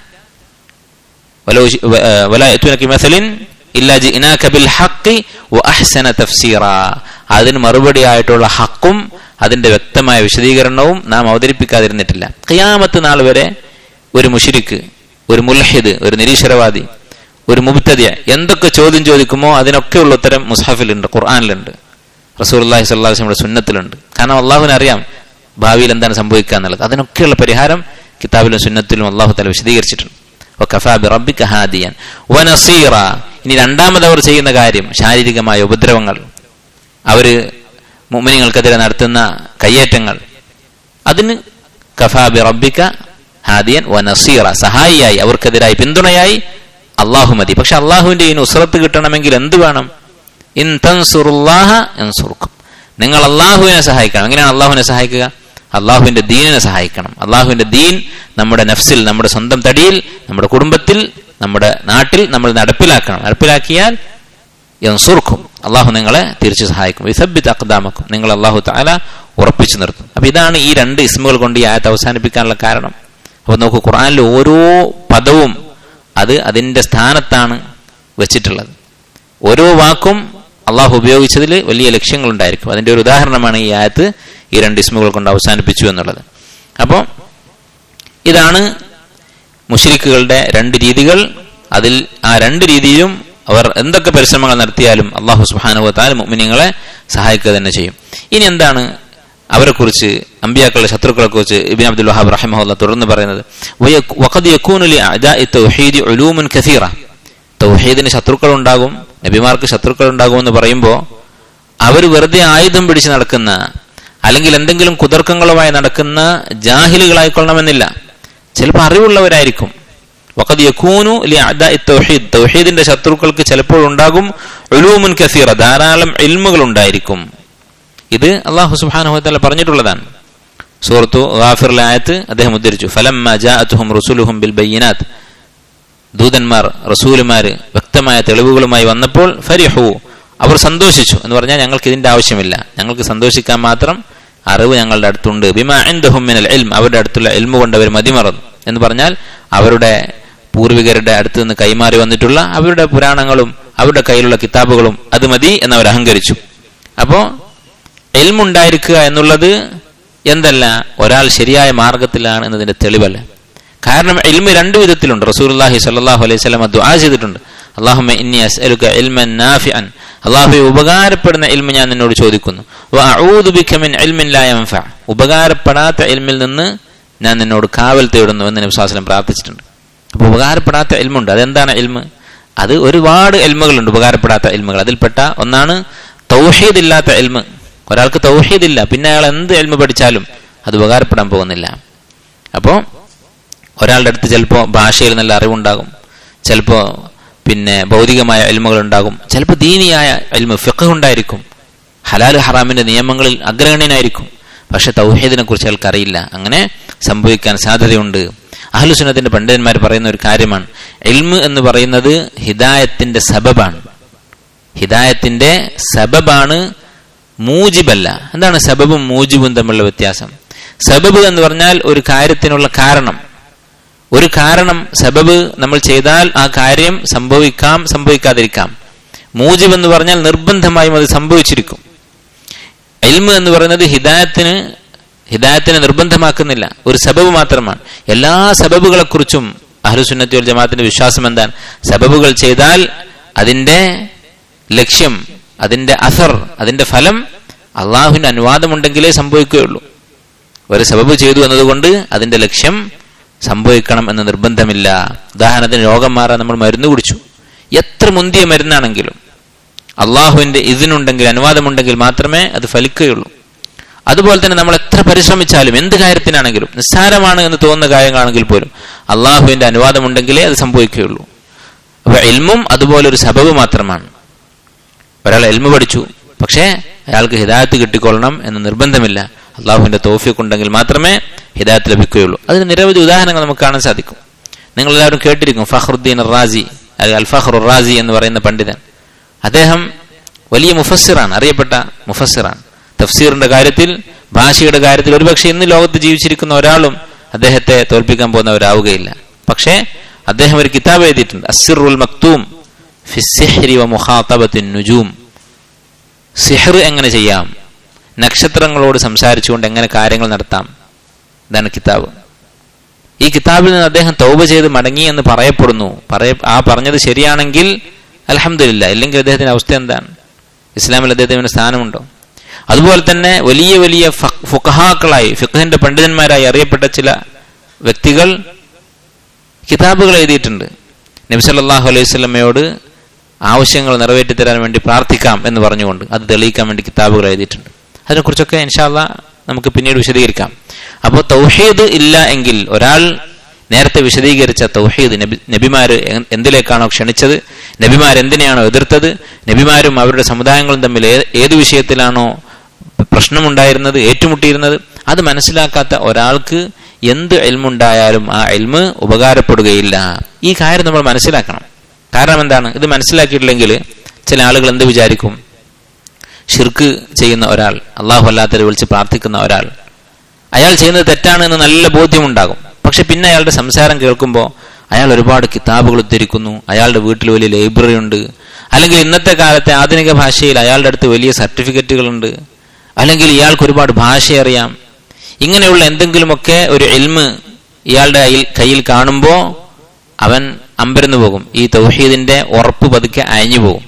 Speaker 1: വലാ യഅ്തൂനക ബിമസലിൻ ഇല്ലാ ജിനാക ബിൽ ഹഖ് വഅഹ്സന തഫ്സീറ. അതിന് മറുപടി ആയിട്ടുള്ള ഹക്കും അതിന്റെ വ്യക്തമായ വിശദീകരണവും നാം അവതരിപ്പിക്കാതിരുന്നിട്ടില്ല. ഖിയാമത്ത് നാൾ വരെ ഒരു മുശ്രിക്ക്, ഒരു മുൽഹിദ്, ഒരു നിരീശ്വരവാദി, ഒരു മുബ്തദിഅ എന്തൊക്കെ ചോദ്യം ചോദിക്കുമോ അതിനൊക്കെയുള്ള ഉത്തരം മുസ്ഹഫിലുണ്ട്, ഖുർആനിലുണ്ട്, റസൂലുള്ളാഹി സ്വല്ലല്ലാഹു അലൈഹി വസല്ലമയുടെ സുന്നത്തിലുണ്ട്. കാരണം അള്ളാഹുവിന് അറിയാം ഭാവിയിൽ എന്താണ് സംഭവിക്കുക എന്നുള്ളത്. അതിനൊക്കെയുള്ള പരിഹാരം കിതാബിലും സുന്നത്തിലും അള്ളാഹു തആല വിശദീകരിച്ചിട്ടുണ്ട്. വകഫാ ബിറബ്ബിക ഹാദിയൻ വനസീറ. ഇനി രണ്ടാമത് അവർ ചെയ്യുന്ന കാര്യം ശാരീരികമായ ഉപദ്രവങ്ങൾ, അവര് മുഅ്മിനീങ്ങൾക്കെതിരെ നടത്തുന്ന കയ്യേറ്റങ്ങൾ, അതിന് കഫാ ബിറബ്ബിക ഹാദിയൻ വനസീറ, സഹായിയായി, അവർക്കെതിരായി പിന്തുണയായി അള്ളാഹു മതി. പക്ഷെ അള്ളാഹുവിന്റെ ഈ നുസ്രത്ത് കിട്ടണമെങ്കിൽ എന്ത് വേണം? ഇൻ തൻസുറുല്ലാഹ യൻസുറുക്കും. നിങ്ങൾ അള്ളാഹുവിനെ സഹായിക്കണം. എങ്ങനെയാണ് അള്ളാഹുവിനെ സഹായിക്കുക? അള്ളാഹുവിന്റെ ദീനിനെ സഹായിക്കണം. അള്ളാഹുവിന്റെ ദീൻ നമ്മുടെ നഫ്സിൽ, നമ്മുടെ സ്വന്തം തടിയിൽ, നമ്മുടെ കുടുംബത്തിൽ, നമ്മുടെ നാട്ടിൽ നമ്മൾ നടപ്പിലാക്കണം. നടപ്പിലാക്കിയാൽ യൻസുറുക്കും, അള്ളാഹു നിങ്ങളെ തിരിച്ചു സഹായിക്കും. യുസബ്ബിത് അഖ്ദാമക്കും, നിങ്ങൾ അള്ളാഹു തആല ഉറപ്പിച്ചു നിർത്തും. അപ്പൊ ഇതാണ് ഈ രണ്ട് ഇസ്മുകൾ കൊണ്ട് ഈ ആയത്ത് അവസാനിപ്പിക്കാനുള്ള കാരണം. അപ്പൊ നോക്കൂ, ഖുർആനിലെ ഓരോ പദവും അത് അതിന്റെ സ്ഥാനത്താണ് വെച്ചിട്ടുള്ളത്. ഓരോ വാക്കും അള്ളാഹു ഉപയോഗിച്ചതിൽ വലിയ ലക്ഷ്യങ്ങളുണ്ടായിരിക്കും. അതിന്റെ ഒരു ഉദാഹരണമാണ് ഈ ആയത്ത് ഈ 2 ഇസ്മുകൾ കൊണ്ട് അവസാനിപ്പിച്ചു എന്നുള്ളത്. അപ്പോൾ ഇതാണ് മുശ്രിക്കുകളുടെ 2 രീതികൾ. അതിൽ ആ 2 രീതിയിലും അവർ എന്തൊക്കെ പരിശ്രമങ്ങൾ നടത്തിയാലും അള്ളാഹു സുബ്ഹാനഹു വ തആല മുഅ്മിനീങ്ങളെ സഹായിക്കുക തന്നെ ചെയ്യും. ഇനി എന്താണ് അവരെക്കുറിച്ച്, അമ്പിയാക്കളുടെ ശത്രുക്കളെ കുറിച്ച് ഇബ്നു അബ്ദുൽ വഹാബ് റഹിമഹുല്ലാഹ് തുടർന്ന് പറയുന്നത്, വഖദ് യകൂനു ലി അഅദാഇ തൗഹീദി ഉലൂമുൻ കസീറ. തൗഹീദിന് ശത്രുക്കൾ ഉണ്ടാകും, നബിമാർക്ക് ശത്രുക്കൾ ഉണ്ടാകും എന്ന് പറയുമ്പോൾ അവർ വെറുതെ ആയുധം പിടിച്ച് നടക്കുന്ന അല്ലെങ്കിൽ എന്തെങ്കിലും കുതർക്കങ്ങളുമായി നടക്കുന്ന ജാഹിലുകളായിക്കൊള്ളണമെന്നില്ല. ചിലപ്പോൾ അറിവുള്ളവരായിരിക്കും. വഖദ് യകൂനു ലി അഅദാഇ തൗഹീദ്, തൗഹീദിന്റെ ശത്രുക്കൾക്ക് ചിലപ്പോൾ ഉണ്ടാകും ഉലൂമുൻ കസീറ, ധാരാളം ഇൽമുകൾ ഉണ്ടായിരിക്കും. ഇത് അല്ലാഹു സുബ്ഹാനഹു വ തആല പറഞ്ഞിട്ടുള്ളതാണ്. സൂറത്തു ഗാഫിറിലെ ആയത്ത് അദ്ദേഹം ഉദ്ധരിച്ചു, ഫലമ്മ ജാഅതുഹും റസൂലുഹും ബിൽ ബയ്യിനാത്ത്, ദൂതന്മാർ റസൂലുമാര് വ്യക്തമായ തെളിവുകളുമായി വന്നപ്പോൾ ഫരിഹു, അവർ സന്തോഷിച്ചു എന്ന് പറഞ്ഞാൽ ഞങ്ങൾക്ക് ഇതിന്റെ ആവശ്യമില്ല, ഞങ്ങൾക്ക് സന്തോഷിക്കാൻ മാത്രം അറിവ് ഞങ്ങളുടെ അടുത്തുണ്ട്. ബിമാ ഇൻദഹും മിനൽ ഇൽം, അവരുടെ അടുത്തുള്ള ഇൽമു കൊണ്ട് അവർ മതിമറന്നു എന്ന് പറഞ്ഞാൽ അവരുടെ പൂർവികരുടെ അടുത്ത് നിന്ന് കൈമാറി വന്നിട്ടുള്ള അവരുടെ പുരാണങ്ങളും അവരുടെ കയ്യിലുള്ള കിതാബുകളും അത് മതി എന്നവർ അഹങ്കരിച്ചു. അപ്പോ ഇൽമുണ്ടായിരിക്കുക എന്നുള്ളത് എന്തല്ല, ഒരാൾ ശരിയായ മാർഗത്തിലാണ് എന്നതിന്റെ തെളിവല്ല. കാരണം ഇൽമ് 2 വിധത്തിലുണ്ട്. റസൂലുള്ളാഹി സ്വല്ലല്ലാഹു അലൈഹി വസല്ലം ദുആ ചെയ്തിട്ടുണ്ട്, അല്ലാഹുമ്മ ഇന്നി അസ്അലുക ഇൽമൻ നാഫിഅൻ, അല്ലാഹുവേ ഉപകാരപ്പെടുന്ന ഇൽമ് ഞാൻ നിന്നോട് ചോദിക്കുന്നു. വ അഊദു ബിക മിൻ ഇൽമിൻ ലാ യൻഫഅ, ഉപകാരപ്പെടാത്ത ഇൽമിൽ നിന്ന് ഞാൻ നിന്നോട് കാവൽ തേടുന്നു എന്ന് നബി സ്വല്ലല്ലാഹു അലൈഹി വസല്ലം പ്രാർത്ഥിച്ചിട്ടുണ്ട്. അപ്പോൾ ഉപകാരപ്പെടാത്ത ഇൽമുണ്ട്. അതെന്താണ് ഇൽമ്? അത് ഒരുപാട് ഇൽമുകളുണ്ട്, ഉപകാരപ്പെടാത്ത ഇൽമുകൾ. അതിൽപ്പെട്ട ഒന്നാണ് തൗഹീദ് ഇല്ലാത്ത ഇൽമ്. ഒരാൾക്ക് തൗഹീദ് ഇല്ല, പിന്നെ അയാൾ എന്ത് ഇൽമ് പഠിച്ചാലും അത് ഉപകാരപ്പെടാൻ പോകുന്നില്ല. അപ്പോൾ ഒരാളുടെ അടുത്ത് ചിലപ്പോൾ ഭാഷയിൽ നല്ല അറിവുണ്ടാകും, ചിലപ്പോൾ പിന്നെ ഭൗതികമായ ഇൽമുകൾ ഉണ്ടാകും, ചിലപ്പോൾ ദീനിയായ ഇൽമ് ഫിഖ് ഉണ്ടായിരിക്കും, ഹലാൽ ഹറാമിന്റെ നിയമങ്ങളിൽ അഗ്രഗണ്യനായിരിക്കും. പക്ഷെ തൗഹീദിനെ കുറിച്ച് അയാൾക്ക് അറിയില്ല. അങ്ങനെ സംഭവിക്കാൻ സാധ്യതയുണ്ട്. അഹ്ലുസുന്നത്തിന്റെ പണ്ഡിതന്മാർ പറയുന്ന ഒരു കാര്യമാണ്, ഇൽമ് എന്ന് പറയുന്നത് ഹിദായത്തിന്റെ സബബാണ്. ഹിദായത്തിന്റെ സബബാണ്, മൂജിബല്ല. എന്താണ് സബബും മൂജിബും തമ്മിലുള്ള വ്യത്യാസം? സബബ് എന്ന് പറഞ്ഞാൽ ഒരു കാര്യത്തിനുള്ള കാരണം. ഒരു കാരണം, സബബ് നമ്മൾ ചെയ്താൽ ആ കാര്യം സംഭവിക്കാം, സംഭവിക്കാതിരിക്കാം. മൂജിബ് എന്ന് പറഞ്ഞാൽ നിർബന്ധമായും അത് സംഭവിച്ചിരിക്കും. ഇൽമ് എന്ന് പറയുന്നത് ഹിദായത്തിനെ നിർബന്ധമാക്കുന്നില്ല, ഒരു സബബ് മാത്രമാണ്. എല്ലാ സബബുകളെ കുറിച്ചും അഹ്ലുസുന്നത്തി വൽ ജമാഅത്തിന്റെ വിശ്വാസം എന്താണ്? സബബുകൾ ചെയ്താൽ അതിന്റെ ലക്ഷ്യം, അതിന്റെ അസർ, അതിന്റെ ഫലം അള്ളാഹുവിന്റെ അനുവാദമുണ്ടെങ്കിലേ സംഭവിക്കുകയുള്ളൂ. ഒരു സബബ് ചെയ്തു എന്നതുകൊണ്ട് അതിന്റെ ലക്ഷ്യം സംഭവിക്കണം എന്ന് നിർബന്ധമില്ല. ഉദാഹരണത്തിന് രോഗം മാറാൻ നമ്മൾ മരുന്ന് കുടിച്ചു, എത്ര മുന്തിയ മരുന്നാണെങ്കിലും അള്ളാഹുവിന്റെ ഇതിനുണ്ടെങ്കിൽ, അനുവാദമുണ്ടെങ്കിൽ മാത്രമേ അത് ഫലിക്കുകയുള്ളൂ. അതുപോലെ തന്നെ നമ്മൾ എത്ര പരിശ്രമിച്ചാലും എന്ത് കാര്യത്തിനാണെങ്കിലും, നിസ്സാരമാണ് എന്ന് തോന്നുന്ന കാര്യങ്ങളാണെങ്കിൽ പോലും അള്ളാഹുവിന്റെ അനുവാദമുണ്ടെങ്കിലേ അത് സംഭവിക്കുകയുള്ളൂ. അപ്പൊ ഇൽമും അതുപോലെ ഒരു സബബ് മാത്രമാണ്. ഒരാൾ ഇൽമു പഠിച്ചു, പക്ഷേ അയാൾക്ക് ഹിദായത്ത് കിട്ടിക്കൊള്ളണം എന്ന് നിർബന്ധമില്ല. അള്ളാഹുവിന്റെ തൗഫീഖ് ഉണ്ടെങ്കിൽ മാത്രമേ ഹിദായത്ത് ലഭിക്കുകയുള്ളൂ. അതിന് നിരവധി ഉദാഹരണങ്ങൾ നമുക്ക് കാണാൻ സാധിക്കും. നിങ്ങൾ എല്ലാവരും കേട്ടിരിക്കും ഫഖ്റുദ്ദീൻ റാസി, അൽ ഫഖ്റു റാസി എന്ന് പറയുന്ന പണ്ഡിതൻ. അദ്ദേഹം വലിയ മുഫസ്സിറാണ്, അറിയപ്പെട്ട മുഫസ്സിറാണ്. തഫ്സീറിന്റെ കാര്യത്തിൽ, ഭാഷയുടെ കാര്യത്തിൽ ഒരുപക്ഷെ ഇന്ന് ലോകത്ത് ജീവിച്ചിരിക്കുന്ന ഒരാളും അദ്ദേഹത്തെ തോൽപ്പിക്കാൻ പോകുന്നവരാവുകയില്ല. പക്ഷേ അദ്ദേഹം ഒരു കിതാബ് എഴുതിയിട്ടുണ്ട്, അസ്സിറുൽ മക്തൂം ഫി സിഹ്രി വ മുഖാതബത്തിൻ നുജൂം. സിഹ്ർ എങ്ങനെ ചെയ്യാം, നക്ഷത്രങ്ങളോട് സംസാരിച്ചുകൊണ്ട് എങ്ങനെ കാര്യങ്ങൾ നടത്താം, ഇതാണ് കിതാബ്. ഈ കിതാബിൽ നിന്ന് അദ്ദേഹം തൗബ ചെയ്ത് മടങ്ങി എന്ന് പറയപ്പെടുന്നു. ആ പറഞ്ഞത് ശരിയാണെങ്കിൽ അൽഹംദുലില്ലാ, ഇല്ലെങ്കിൽ അദ്ദേഹത്തിന്റെ അവസ്ഥ എന്താണ്? ഇസ്ലാമിൽ അദ്ദേഹത്തിന് സ്ഥാനമുണ്ടോ? അതുപോലെ തന്നെ വലിയ വലിയ ഫുഖഹാക്കളായി, ഫിഖ്ഹിന്റെ പണ്ഡിതന്മാരായി അറിയപ്പെട്ട ചില വ്യക്തികൾ കിതാബുകൾ എഴുതിയിട്ടുണ്ട്. നബി സല്ലല്ലാഹു അലൈഹി വസല്ലമയോട് ആവശ്യങ്ങൾ നിറവേറ്റിത്തരാൻ വേണ്ടി പ്രാർത്ഥിക്കാം എന്ന് പറഞ്ഞുകൊണ്ട് അത് തെളിയിക്കാൻ വേണ്ടി കിതാബുകൾ എഴുതിയിട്ടുണ്ട്. അതിനെക്കുറിച്ചൊക്കെ ഇൻഷാ അല്ലാഹ് നമുക്ക് പിന്നീട് വിശദീകരിക്കാം. അപ്പോൾ തൗഹീദ് ഇല്ല എങ്കിൽ, ഒരാൾ നേരത്തെ വിശദീകരിച്ച തൗഹീദ്, നബിമാര് എന്തിലേക്കാണോ ക്ഷണിച്ചത്, നബിമാരെന്തിനെയാണോ എതിർത്തത്, നബിമാരും അവരുടെ സമുദായങ്ങളും തമ്മിൽ ഏത് വിഷയത്തിലാണോ പ്രശ്നമുണ്ടായിരുന്നത്, ഏറ്റുമുട്ടിയിരുന്നത്, അത് മനസ്സിലാക്കാത്ത ഒരാൾക്ക് എന്ത് ഇൽമുണ്ടായാലും ആ ഇൽമ് ഉപകാരപ്പെടുകയില്ല. ഈ കാര്യം നമ്മൾ മനസ്സിലാക്കണം. കാരണം എന്താണ്? ഇത് മനസ്സിലാക്കിയിട്ടില്ലെങ്കിൽ ചില ആളുകൾ എന്ത് വിചാരിക്കും? ഷിർക്ക് ചെയ്യുന്ന ഒരാൾ, അള്ളാഹു അല്ലാത്തവരെ വിളിച്ച് പ്രാർത്ഥിക്കുന്ന ഒരാൾ, അയാൾ ചെയ്യുന്നത് തെറ്റാണ് എന്ന് നല്ല ബോധ്യമുണ്ടാകും. പക്ഷെ പിന്നെ അയാളുടെ സംസാരം കേൾക്കുമ്പോൾ അയാൾ ഒരുപാട് കിതാബുകൾ ഉദ്ധരിക്കുന്നു, അയാളുടെ വീട്ടിൽ വലിയ ലൈബ്രറി ഉണ്ട്, അല്ലെങ്കിൽ ഇന്നത്തെ കാലത്തെ ആധുനിക ഭാഷയിൽ അയാളുടെ അടുത്ത് വലിയ സർട്ടിഫിക്കറ്റുകളുണ്ട്, അല്ലെങ്കിൽ ഇയാൾക്ക് ഒരുപാട് ഭാഷ അറിയാം, ഇങ്ങനെയുള്ള എന്തെങ്കിലുമൊക്കെ ഒരു ഇൽമ് ഇയാളുടെ കയ്യിൽ കാണുമ്പോൾ അവൻ അമ്പരന്ന് പോകും. ഈ തൗഹീദിന്റെ ഉറപ്പ് പതുക്കെ അയഞ്ഞു പോകും.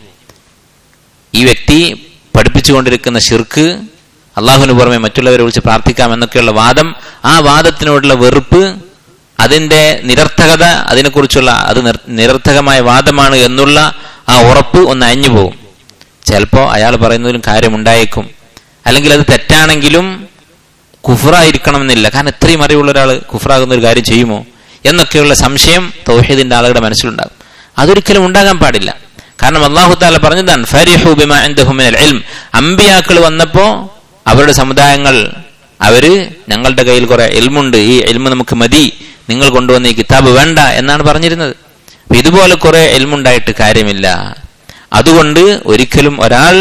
Speaker 1: ഈ വ്യക്തി പഠിപ്പിച്ചുകൊണ്ടിരിക്കുന്ന ശിർക്ക്, അള്ളാഹുവിന് പുറമെ മറ്റുള്ളവരെ വിളിച്ച് പ്രാർത്ഥിക്കാം എന്നൊക്കെയുള്ള വാദം, ആ വാദത്തിനോടുള്ള വെറുപ്പ്, അതിന്റെ നിരർത്ഥകത, അതിനെക്കുറിച്ചുള്ള അത് നിരർത്ഥകമായ വാദമാണ് എന്നുള്ള ആ ഉറപ്പ് ഒന്ന് അയഞ്ഞു പോകും. ചിലപ്പോൾ അയാൾ പറയുന്നതിലും കാര്യമുണ്ടായേക്കും, അല്ലെങ്കിൽ അത് തെറ്റാണെങ്കിലും കുഫറായിരിക്കണമെന്നില്ല. കാരണം ഇത്രയും അറിവുള്ള ഒരാൾ കുഫറാകുന്ന ഒരു കാര്യം ചെയ്യുമോ എന്നൊക്കെയുള്ള സംശയം തൗഹീദിന്റെ ആളുകളുടെ മനസ്സിലുണ്ടാകും. അതൊരിക്കലും ഉണ്ടാകാൻ പാടില്ല. കാരണം അല്ലാഹു തആല പറഞ്ഞതാണ് ഫരിഹു ബിമാ ഇൻദഹും മിനൽ ഇൽം. അമ്പിയാക്കൾ വന്നപ്പോ അവരുടെ സമുദായങ്ങൾ അവര് ഞങ്ങളുടെ കയ്യിൽ കുറെ ഇൽമുണ്ട്, ഈ ഇൽമ് നമുക്ക് മതി, നിങ്ങൾ കൊണ്ടുവന്ന ഈ കിതാബ് വേണ്ട എന്നാണ് പറഞ്ഞിരുന്നത്. ഇതുപോലെ കുറെ ഇൽമുണ്ടായിട്ട് കാര്യമില്ല. അതുകൊണ്ട് ഒരിക്കലും ഒരാൾ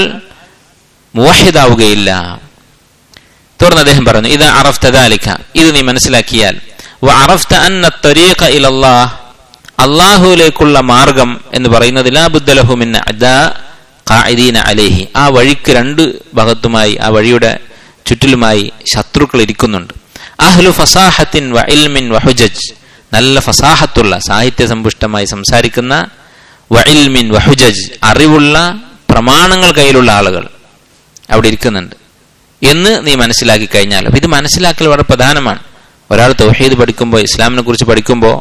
Speaker 1: മുവഹിദാവുകയില്ല. തുടർന്ന് അദ്ദേഹം പറഞ്ഞു, ഇദാ അറഫ്ത ദാലിക, ഇത് നീ മനസ്സിലാക്കിയാൽ, വഅറഫ്ത അന്ന ത്വരീഖ ഇലല്ലാഹ്, അല്ലാഹുവിലേക്കുള്ള മാർഗം എന്ന് പറയുന്നത് ലാ ബുദ്ദ ലഹു മിൻ അദാ ഖാഇദീന അലൈഹി, ആ വഴിക്ക് രണ്ട് ഭാഗത്തുമായി, ആ വഴിയുടെ ചുറ്റിലുമായി ശത്രുക്കൾ ഇരിക്കുന്നുണ്ട്. അഹ്ലു ഫസാഹത്തിൻ വ ഇൽമിൻ വ ഹുജജ്, നല്ല ഫസാഹത്തുള്ള സാഹിത്യ സമ്പുഷ്ടമായി സംസാരിക്കുന്ന, വ ഇൽമിൻ വ ഹുജജ്, അറിവുള്ള പ്രമാണങ്ങൾ കയ്യിലുള്ള ആളുകൾ അവിടെ ഇരിക്കുന്നുണ്ട് എന്ന് നീ മനസ്സിലാക്കി കഴിഞ്ഞാൽ, ഇത് മനസ്സിലാക്കൽ വളരെ പ്രധാനമാണ്. ഒരാൾ തൗഹീദ് പഠിക്കുമ്പോൾ, ഇസ്ലാമിനെ കുറിച്ച് പഠിക്കുമ്പോൾ,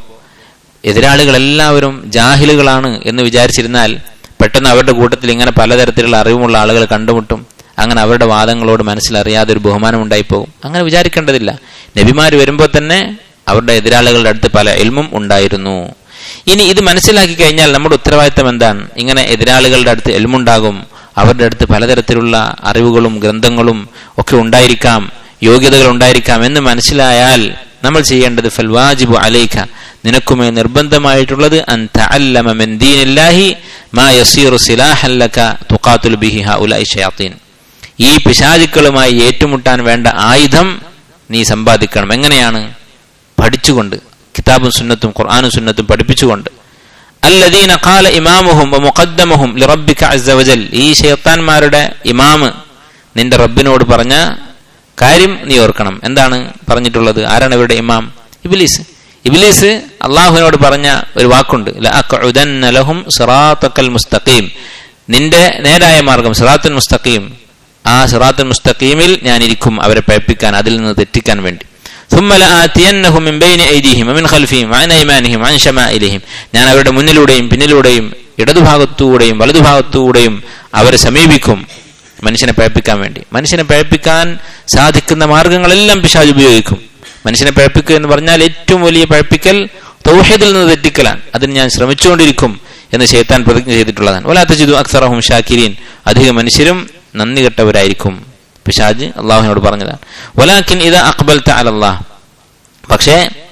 Speaker 1: എതിരാളികളെല്ലാവരും ജാഹിലുകളാണ് എന്ന് വിചാരിച്ചിരുന്നാൽ പെട്ടെന്ന് അവരുടെ കൂട്ടത്തിൽ ഇങ്ങനെ പലതരത്തിലുള്ള അറിവുമുള്ള ആളുകൾ കണ്ടുമുട്ടും. അങ്ങനെ അവരുടെ വാദങ്ങളോട് മനസ്സിലറിയാതെ ഒരു ബഹുമാനം ഉണ്ടായിപ്പോകും. അങ്ങനെ വിചാരിക്കേണ്ടതില്ല. നബിമാർ വരുമ്പോൾ തന്നെ അവരുടെ എതിരാളികളുടെ അടുത്ത് പല ഇൽമും ഉണ്ടായിരുന്നു. ഇനി ഇത് മനസ്സിലാക്കി കഴിഞ്ഞാൽ നമ്മുടെ ഉത്തരവാദിത്തം എന്താണ്? ഇങ്ങനെ എതിരാളികളുടെ അടുത്ത് ഇൽമുണ്ടാകും, അവരുടെ അടുത്ത് പലതരത്തിലുള്ള അറിവുകളും ഗ്രന്ഥങ്ങളും ഒക്കെ ഉണ്ടായിരിക്കാം, യോഗ്യതകൾ ഉണ്ടായിരിക്കാം എന്ന് മനസ്സിലായാൽ നമ്മൾ ചെയ്യേണ്ടത് ഫൽ വാജിബു അലൈക, നിനക്കുമേ നിർബന്ധമായിട്ടുള്ളത് അൻ തഅല്ലമ മിൻ ദീനില്ലാഹി മാ യസീറു സിലാഹൻ ലക തുഖാതിലു ബിഹി ഹൗലാഇ ശയാത്തീൻ. ഈ പിശാചുക്കളുമായി ഏറ്റുമുട്ടാൻ വേണ്ട ആയുധം നീ സമ്പാദിക്കണം. എങ്ങനെയാണ്? പഠിച്ചുകൊണ്ട്, കിതാബും സുന്നത്തും ഖുർആനും സുന്നത്തും പഠിപ്പിച്ചുകൊണ്ട്. അല്ലദീന ഖാല ഇമാമുഹും വമുഖദ്ദമുഹും ലിറബ്ബിക അസ്സ വജൽ, ഈ ശൈത്താൻമാരുടെ ഇമാമ് നിന്റെ റബ്ബിനോട് പറഞ്ഞ കാര്യം നീ ഓർക്കണം. എന്താണ് പറഞ്ഞിട്ടുള്ളത്? ആരാണ് ഇവരുടെ ഇമാം? ഇബ്ലീസ്. ഇബ്ലീസ് അള്ളാഹുവിനോട് പറഞ്ഞ ഒരു വാക്കുണ്ട്, ലഅഖഉദന്ന ലഹും സിറാത്തക്കൽ മുസ്തഖീം, നിന്റെ നേരായ മാർഗം സിറാത്തുൽ മുസ്തഖീം, ആ സിറാത്തുൽ മുസ്തഖീമിൽ ഞാൻ ഇരിക്കും അവരെ പഴിപ്പിക്കാൻ, അതിൽ നിന്ന് തെറ്റിക്കാൻ വേണ്ടി. ثم لآتينهم من بين أيديهم ومن خلفهم وعن أيمانهم وعن شمائلهم, ഞാൻ അവരുടെ മുന്നിലൂടെയും പിന്നിലൂടെയും ഇടതുഭാഗത്തൂടെയും വലതുഭാഗത്തൂടെയും അവരെ സമീപിക്കും മനുഷ്യനെ പഴിപ്പിക്കാൻ വേണ്ടി. മനുഷ്യനെ പഴിപ്പിക്കാൻ സാധിക്കുന്ന മാർഗങ്ങളെല്ലാം പിശാച് ഉപയോഗിക്കും. മനുഷ്യനെ പഴിപ്പിക്കുക എന്ന് പറഞ്ഞാൽ ഏറ്റവും വലിയ പഴിപ്പിക്കൽ തൗഹീദിൽ നിന്ന് തെറ്റിക്കലാണ്. അതിന് ഞാൻ ശ്രമിച്ചുകൊണ്ടിരിക്കും എന്ന് ശൈത്താൻ പ്രതിജ്ഞ ചെയ്തിട്ടുള്ളതാണ്. വലാ തജിദു അക്സറഹും ഷാകിരീൻ, അധിക മനുഷ്യരും നന്ദി കെട്ടവരായിരിക്കും. പിശാച് അള്ളാഹുവിനോട് പറഞ്ഞതാണ്. വലാകിൻ ഇദാ അഖ്ബൽത അലല്ലാഹ്, പക്ഷേ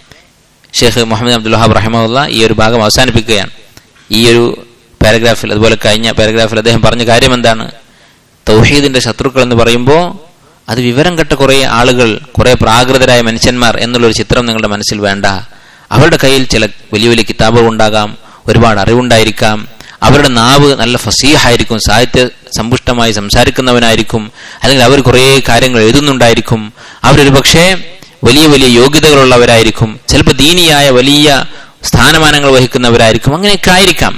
Speaker 1: ഷെയ്ഖ് മുഹമ്മദ് അബ്ദുൽ വഹാബ് റഹിമഹുല്ലാ ഈ ഒരു ഭാഗം അവസാനിപ്പിക്കുകയാണ്. ഈ ഒരു പാരഗ്രാഫിൽ, അതുപോലെ കഴിഞ്ഞ പാരഗ്രാഫിൽ അദ്ദേഹം പറഞ്ഞ കാര്യം എന്താണ്? തൗഹീദിന്റെ ശത്രുക്കൾ എന്ന് പറയുമ്പോൾ അത് വിവരം കെട്ട കുറെ ആളുകൾ, കുറെ പ്രാകൃതരായ മനുഷ്യന്മാർ എന്നുള്ളൊരു ചിത്രം നിങ്ങളുടെ മനസ്സിൽ വേണ്ട. അവരുടെ കയ്യിൽ ചില വലിയ വലിയ കിതാബുകൾ ഉണ്ടാകാം, ഒരുപാട് അറിവുണ്ടായിരിക്കാം, അവരുടെ നാവ് നല്ല ഫസീഹായിരിക്കും, സാഹിത്യ സമ്പുഷ്ടമായി സംസാരിക്കുന്നവനായിരിക്കും, അല്ലെങ്കിൽ അവർ കുറേ കാര്യങ്ങൾ എഴുതുന്നുണ്ടായിരിക്കും, അവരൊരു പക്ഷേ വലിയ വലിയ യോഗ്യതകളുള്ളവരായിരിക്കും, ചിലപ്പോൾ ദീനിയായ വലിയ സ്ഥാനമാനങ്ങൾ വഹിക്കുന്നവരായിരിക്കും, അങ്ങനെയൊക്കെ ആയിരിക്കാം.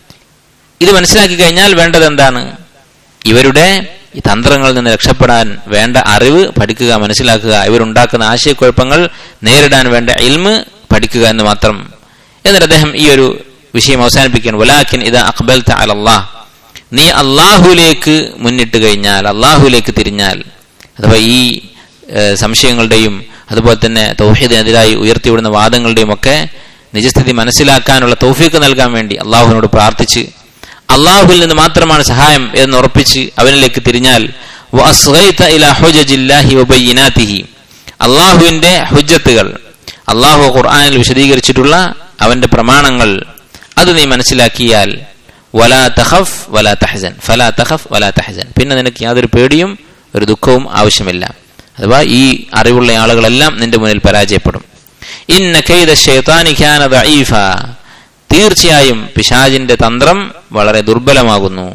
Speaker 1: ഇത് മനസ്സിലാക്കി കഴിഞ്ഞാൽ വേണ്ടത് എന്താണ്? ഇവരുടെ ഈ തന്ത്രങ്ങളിൽ നിന്ന് രക്ഷപ്പെടാൻ വേണ്ട അറിവ് പഠിക്കുക, മനസ്സിലാക്കുക, ഇവരുണ്ടാക്കുന്ന ആശയക്കുഴപ്പങ്ങൾ നേരിടാൻ വേണ്ട ഇൽമ് പഠിക്കുക എന്ന് മാത്രം. എന്നിട്ട് അദ്ദേഹം ഈ ഒരു വിഷയം അവസാനിപ്പിക്കുകയാണ്. വലാകിൻ ഇദാ അഖ്ബൽത അലല്ലാഹ്, നീ അള്ളാഹുലേക്ക് മുന്നിട്ട് കഴിഞ്ഞാൽ, അള്ളാഹുലേക്ക് തിരിഞ്ഞാൽ, അഥവാ ഈ സംശയങ്ങളുടെയും അതുപോലെ തന്നെ തൗഹീദിനെതിരായി ഉയർത്തിവിടുന്ന വാദങ്ങളുടെയും ഒക്കെ നിജസ്ഥിതി മനസ്സിലാക്കാനുള്ള തൗഫീഖ് നൽകാൻ വേണ്ടി അള്ളാഹുവിനോട് പ്രാർത്ഥിച്ച് അള്ളാഹുവിൽ നിന്ന് മാത്രമാണ് സഹായം എന്ന് ഉറപ്പിച്ച് അവനിലേക്ക് തിരിഞ്ഞാൽ, വഅസ്ഗൈത ഇലാ ഹുജജില്ലാഹി വബയ്യിനാതിഹി, അള്ളാഹുവിന്റെ ഹുജ്ജത്തുകൾ, അള്ളാഹു ഖുർആനിൽ വിശദീകരിച്ചിട്ടുള്ള അവന്റെ പ്രമാണങ്ങൾ, അത് നീ മനസ്സിലാക്കിയാൽ, വലാ തഖഫ് വലാ തഹ്സൻ, ഫലാ തഖഫ് വലാ തഹ്സൻ, പിന്നെ നിനക്ക് യാതൊരു പേടിയും ഒരു ദുഃഖവും ആവശ്യമില്ല. അഥവാ ഈ അറിവുള്ള ആളുകളെല്ലാം നിന്റെ മുന്നിൽ പരാജയപ്പെടും. ഇന്ന കൈദ ശൈത്താനി കാന ദഈഫ, തീർച്ചയായും പിശാചിന്റെ തന്ത്രം വളരെ ദുർബലമാകുന്നു.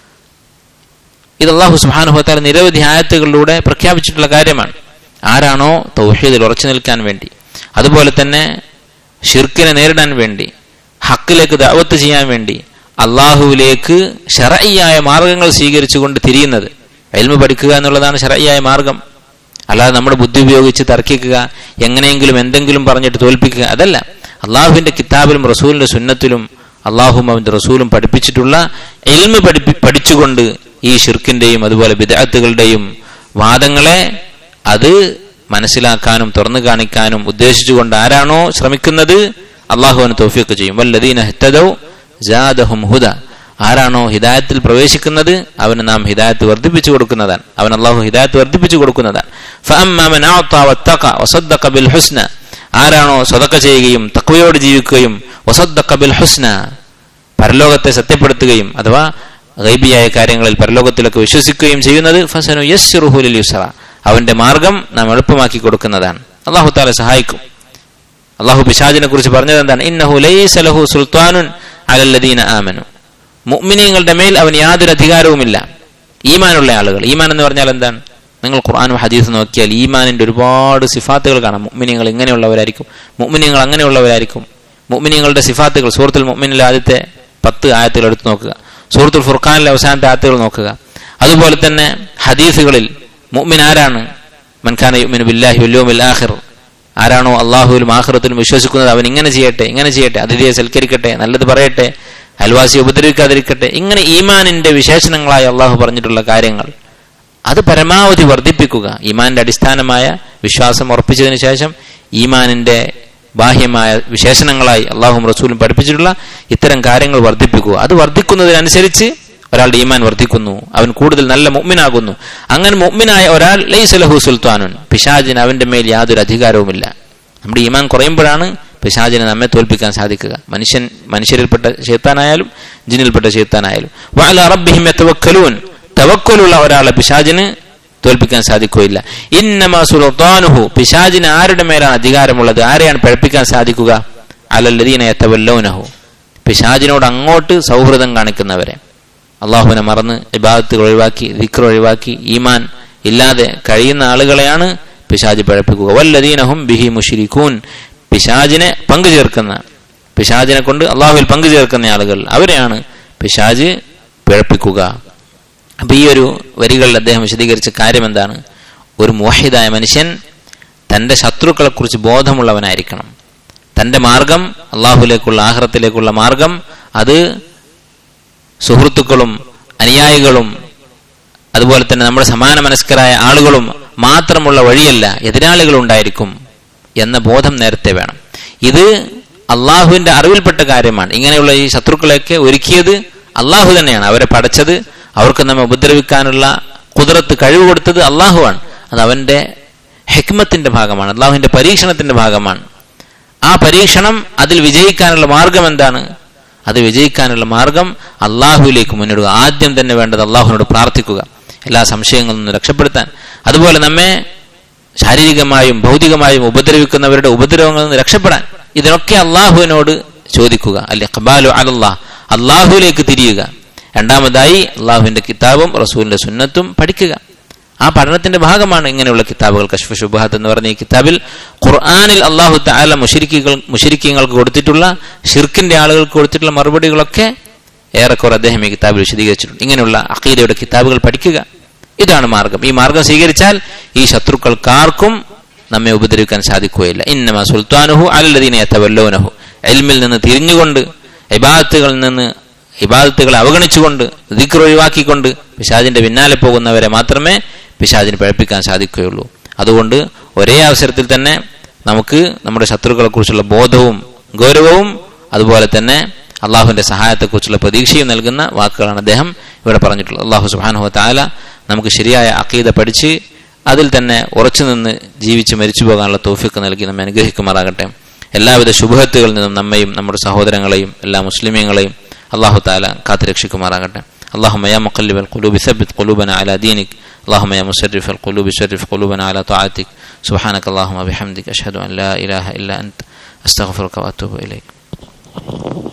Speaker 1: ഇത് അല്ലാഹു സുബ്ഹാനഹു വ തആല നിരവധി ആയത്തുകളിലൂടെ പ്രഖ്യാപിച്ചിട്ടുള്ള കാര്യമാണ്. ആരാണോ തൗഹീദിൽ ഉറച്ചു നിൽക്കാൻ വേണ്ടി, അതുപോലെ തന്നെ ഷിർക്കിനെ നേരിടാൻ വേണ്ടി, ഹക്കിലേക്ക് ദഅവത്ത് ചെയ്യാൻ വേണ്ടി അള്ളാഹുവിലേക്ക് ശർഈയായ മാർഗങ്ങൾ സ്വീകരിച്ചുകൊണ്ട് തിരിയുന്നത്, ഇൽമു പഠിക്കുക എന്നുള്ളതാണ് ശർഈയായ മാർഗം. അല്ലാതെ നമ്മുടെ ബുദ്ധി ഉപയോഗിച്ച് തർക്കിക്കുക, എങ്ങനെയെങ്കിലും എന്തെങ്കിലും പറഞ്ഞിട്ട് തോൽപ്പിക്കുക, അതല്ല. അള്ളാഹുവിന്റെ കിതാബിലും റസൂലിന്റെ സുന്നത്തിലും അള്ളാഹും അവന്റെ റസൂലും പഠിപ്പിച്ചിട്ടുള്ള ഇൽമു പഠിച്ചുകൊണ്ട് ഈ ഷിർക്കിന്റെയും അതുപോലെ ബിദ്അത്തുകളുടെയും വാദങ്ങളെ അത് മനസ്സിലാക്കാനും തുറന്നു കാണിക്കാനും ഉദ്ദേശിച്ചുകൊണ്ട് ആരാണോ ശ്രമിക്കുന്നത് അള്ളാഹു അവന് തൗഫീഖ് ചെയ്യും. വല്ലദീന ഇഹ്തദൗ സാദഹും ഹുദ. ആരാണോ ഹിദായത്തിൽ പ്രവേശിക്കുന്നത് അവന് നാം ഹിദായത്ത് വർദ്ധിപ്പിച്ചു കൊടുക്കുന്നതാണ്, അവൻ അള്ളാഹു ഹിദായത്ത് വർദ്ധിപ്പിച്ചു കൊടുക്കുന്നതാണ്. ഫഅമ്മാ മൻ അഅത വത്തഖ വസദ്ദഖ ബിൽ ഹുസ്ന. ആരാണോ സദഖ ചെയ്യുകയും തഖ്വയോട് ജീവിക്കുകയും വസദ്ദഖ ബിൽ ഹുസ്ന, പരലോകത്തെ സത്യപ്പെടുത്തുകയും അഥവാ ഗൈബിയായ കാര്യങ്ങളിൽ പരലോകത്തിലൊക്കെ വിശ്വസിക്കുകയും ചെയ്യുന്നത്, ഫസനു യസ്സിറുഹു ലിൽ യുസ്റ, അവന്റെ മാർഗം നാം എളുപ്പമാക്കി കൊടുക്കുന്നതാണ്. അല്ലാഹു തആല സഹായിക്കും. അല്ലാഹു പിശാചിനെ കുറിച്ച് പറഞ്ഞത് എന്താണ്? ഇന്നഹു ലൈസ ലഹു സുൽത്താനുൻ അലല്ലദീന ആമനു. മുഅ്മിനീങ്ങളുടെ മേൽ അവന് യാതൊരു അധികാരവുമില്ല. ഈമാനുള്ള ആളുകൾ. ഈമാൻ എന്ന് പറഞ്ഞാൽ എന്താണ്? നിങ്ങൾ ഖുർആനും ഹദീസും നോക്കിയാൽ ഈമാനിന്റെ ഒരുപാട് സിഫാത്തുകൾ കാണാം. മുഅ്മിനീങ്ങൾ ഇങ്ങനെയുള്ളവരായിരിക്കും, മുഅ്മിനീങ്ങൾ അങ്ങനെയുള്ളവരായിരിക്കും. മുഅ്മിനീങ്ങളുടെ സിഫാത്തുകൾ സൂറത്തുൽ മുഅ്മിനിലെ ആദ്യത്തെ 10 ആയത്തുകൾ എടുത്തു നോക്കുക, സൂറത്തുൽ ഫുർഖാനിലെ അവസാനത്തെ ആയത്തുകൾ നോക്കുക. അതുപോലെ തന്നെ ഹദീസുകളിൽ മുഅ്മിൻ ആരാണ്? മൻ കാന യുഅ്മിനു ബില്ലാഹി വൽ യൗമിൽ ആഖിർ. ആരാണോ അള്ളാഹുവിലും ആഖിറത്തിലും വിശ്വസിക്കുന്നത് അവൻ ഇങ്ങനെ ചെയ്യട്ടെ, ഇങ്ങനെ ചെയ്യട്ടെ, അതിഥിയെ സൽക്കരിക്കട്ടെ, നല്ലത് പറയട്ടെ, അയൽവാസിയെ ഉപദ്രവിക്കാതിരിക്കട്ടെ. ഇങ്ങനെ ഈമാനിന്റെ വിശേഷണങ്ങളായി അള്ളാഹു പറഞ്ഞിട്ടുള്ള കാര്യങ്ങൾ അത് പരമാവധി വർദ്ധിപ്പിക്കുക. ഈമാനിന്റെ അടിസ്ഥാനമായ വിശ്വാസം ഉറപ്പിച്ചതിന് ശേഷം ഈമാനിന്റെ ബാഹ്യമായ വിശേഷണങ്ങളായി അള്ളാഹും റസൂലും പഠിപ്പിച്ചിട്ടുള്ള ഇത്തരം കാര്യങ്ങൾ വർദ്ധിപ്പിക്കുക. അത് വർദ്ധിക്കുന്നതിനനുസരിച്ച് ഒരാളുടെ ഈമാൻ വർദ്ധിക്കുന്നു, അവൻ കൂടുതൽ നല്ല മുഅ്മിനാകുന്നു. അങ്ങനെ മുഅ്മിനായ ഒരാൾ ലൈസ ലഹു സുൽത്താനുൻ, പിശാചിന് അവന്റെ മേൽ യാതൊരു അധികാരവുമില്ല. നമ്മുടെ ഈമാൻ കുറയുമ്പോഴാണ് പിശാചിനെ നമ്മെ തോൽപ്പിക്കാൻ സാധിക്കുക. മനുഷ്യരിൽപ്പെട്ട ശൈത്താനായാലും ജിന്നിൽപ്പെട്ട ശൈത്താനായാലും. വഅലാ റബ്ബിഹിം യതവക്കലൂൻ, തവക്കലുള്ള ഒരാളെ പിശാചിന് തോൽപ്പിക്കാൻ സാധിക്കുകയില്ല. ഇന്നമാ സുൽത്താനുഹു, പിശാചിന് ആരുടെ മേലാണ് അധികാരമുള്ളത്, ആരെയാണ് പഴപ്പിക്കാൻ സാധിക്കുക? അലല്ലദീന യതവല്ലൗനഹു, പിശാചിനോട് അങ്ങോട്ട് സൗഹൃദം കാണിക്കുന്നവരെ, അള്ളാഹുവിനെ മറന്ന് ഇബാദത്തുകൾ ഒഴിവാക്കി ദിക്ർ ഒഴിവാക്കി ഈമാൻ ഇല്ലാതെ കഴിയുന്ന ആളുകളെയാണ് പിശാച് പഴപ്പിക്കുക. വല്ലദീനഹും ബിഹി മുശ്രികൂൻ, പിശാചിനെ പങ്കുചേർക്കുന്ന, പിശാചിനെ കൊണ്ട് അള്ളാഹുവിൽ പങ്കുചേർക്കുന്ന ആളുകൾ, അവരെയാണ് പിശാച് പിഴപ്പിക്കുക. അപ്പൊ ഈ ഒരു വരികളിൽ അദ്ദേഹം വിശദീകരിച്ച കാര്യം എന്താണ്? ഒരു മുവഹിദായ മനുഷ്യൻ തന്റെ ശത്രുക്കളെ കുറിച്ച് ബോധമുള്ളവനായിരിക്കണം. തന്റെ മാർഗം അള്ളാഹുലേക്കുള്ള ആഖിറത്തിലേക്കുള്ള മാർഗം അത് സുഹൃത്തുക്കളും അനുയായികളും അതുപോലെ തന്നെ നമ്മുടെ സമാന മനസ്കരായ ആളുകളും മാത്രമുള്ള വഴിയല്ല, എതിരാളികൾ ഉണ്ടായിരിക്കും എന്ന ബോധം നേരത്തെ വേണം. ഇത് അള്ളാഹുവിന്റെ അറിവിൽപ്പെട്ട കാര്യമാണ്. ഇങ്ങനെയുള്ള ഈ ശത്രുക്കളെയൊക്കെ ഒരുക്കിയത് അള്ളാഹു തന്നെയാണ്. അവരെ പടച്ചത്, അവർക്ക് നമ്മെ ഉപദ്രവിക്കാനുള്ള ഖുദ്റത്ത് കഴിവ് കൊടുത്തത് അള്ളാഹുവാണ്. അത് അവന്റെ ഹിക്മത്തിന്റെ ഭാഗമാണ്, അള്ളാഹുവിന്റെ പരീക്ഷണത്തിന്റെ ഭാഗമാണ്. ആ പരീക്ഷണം അതിൽ വിജയിക്കാനുള്ള മാർഗം എന്താണ്? അത് വിജയിക്കാനുള്ള മാർഗം അള്ളാഹുവിലേക്ക് മുന്നിടുക. ആദ്യം തന്നെ വേണ്ടത് അള്ളാഹുവിനോട് പ്രാർത്ഥിക്കുക, എല്ലാ സംശയങ്ങളിൽ നിന്നും രക്ഷപ്പെടുത്താൻ. അതുപോലെ നമ്മെ ശാരീരികമായും ഭൗതികമായും ഉപദ്രവിക്കുന്നവരുടെ ഉപദ്രവങ്ങളിൽ നിന്ന് രക്ഷപ്പെടാൻ ഇതിനൊക്കെ അള്ളാഹുവിനോട് ചോദിക്കുക. അൽ ഇഖ്ബാലു അലല്ലാഹ്, അള്ളാഹുവിലേക്ക് തിരിയുക. രണ്ടാമതായി അള്ളാഹുവിന്റെ കിതാബും റസൂലിന്റെ സുന്നത്തും പഠിക്കുക. ആ പഠനത്തിന്റെ ഭാഗമാണ് ഇങ്ങനെയുള്ള കിതാബുകൾ. കശ്ഫ് ശുബ്ഹാത്ത് എന്ന് പറഞ്ഞ ഈ കിതാബിൽ ഖുർആനിൽ അള്ളാഹു തആല മുശ്രിക്കീങ്ങൾക്ക് കൊടുത്തിട്ടുള്ള, ഷിർക്കിന്റെ ആളുകൾക്ക് കൊടുത്തിട്ടുള്ള മറുപടികളൊക്കെ ഏറെക്കുറെ അദ്ദേഹം ഈ കിതാബിൽ വിശദീകരിച്ചിട്ടുണ്ട്. ഇങ്ങനെയുള്ള അഖീദയുടെ കിതാബുകൾ പഠിക്കുക, ഇതാണ് മാർഗം. ഈ മാർഗം സ്വീകരിച്ചാൽ ഈ ശത്രുക്കൾക്കാർക്കും നമ്മെ ഉപദ്രവിക്കാൻ സാധിക്കുകയില്ല. ഇന്നമാ സുൽത്താനുഹു അലല്ലദീന യതവല്ലൗനഹു, ഇൽമിൽ നിന്ന് തിരിഞ്ഞുകൊണ്ട് ഇബാദത്തുകളെ അവഗണിച്ചുകൊണ്ട് ദിക്ർ ഒഴിവാക്കിക്കൊണ്ട് പിശാചിന്റെ പിന്നാലെ പോകുന്നവരെ മാത്രമേ പിശാചിന് പഴപ്പിക്കാൻ സാധിക്കുകയുള്ളൂ. അതുകൊണ്ട് ഒരേ അവസരത്തിൽ തന്നെ നമുക്ക് നമ്മുടെ ശത്രുക്കളെ കുറിച്ചുള്ള ബോധവും ഗൗരവവും അതുപോലെ തന്നെ അള്ളാഹുവിന്റെ സഹായത്തെക്കുറിച്ചുള്ള പ്രതീക്ഷയും നൽകുന്ന വാക്കുകളാണ് അദ്ദേഹം ഇവിടെ പറഞ്ഞിട്ടുള്ളത്. അള്ളാഹു സുബ്ഹാനഹു വ തആല നമുക്ക് ശരിയായ അഖീദ പഠിച്ച് അതിൽ തന്നെ ഉറച്ചു നിന്ന് ജീവിച്ച് മരിച്ചു പോകാനുള്ള തൗഫീഖ് നൽകി നമ്മെ അനുഗ്രഹിക്കുമാറാകട്ടെ. എല്ലാവിധ ശുഭഹത്തുകളിൽ നിന്നും നമ്മയും നമ്മുടെ സഹോദരങ്ങളെയും എല്ലാ മുസ്ലിമീങ്ങളെയും അല്ലാഹു തആല കാത്തുരക്ഷിക്കുമാറാകട്ടെ. اللهم يا مقلب القلوب ثبت قلوبنا على دينك اللهم يا مصرف القلوب صرف قلوبنا على طاعتك سبحانك اللهم وبحمدك أشهد أن لا إله إلا أنت أستغفرك وأتوب إليك.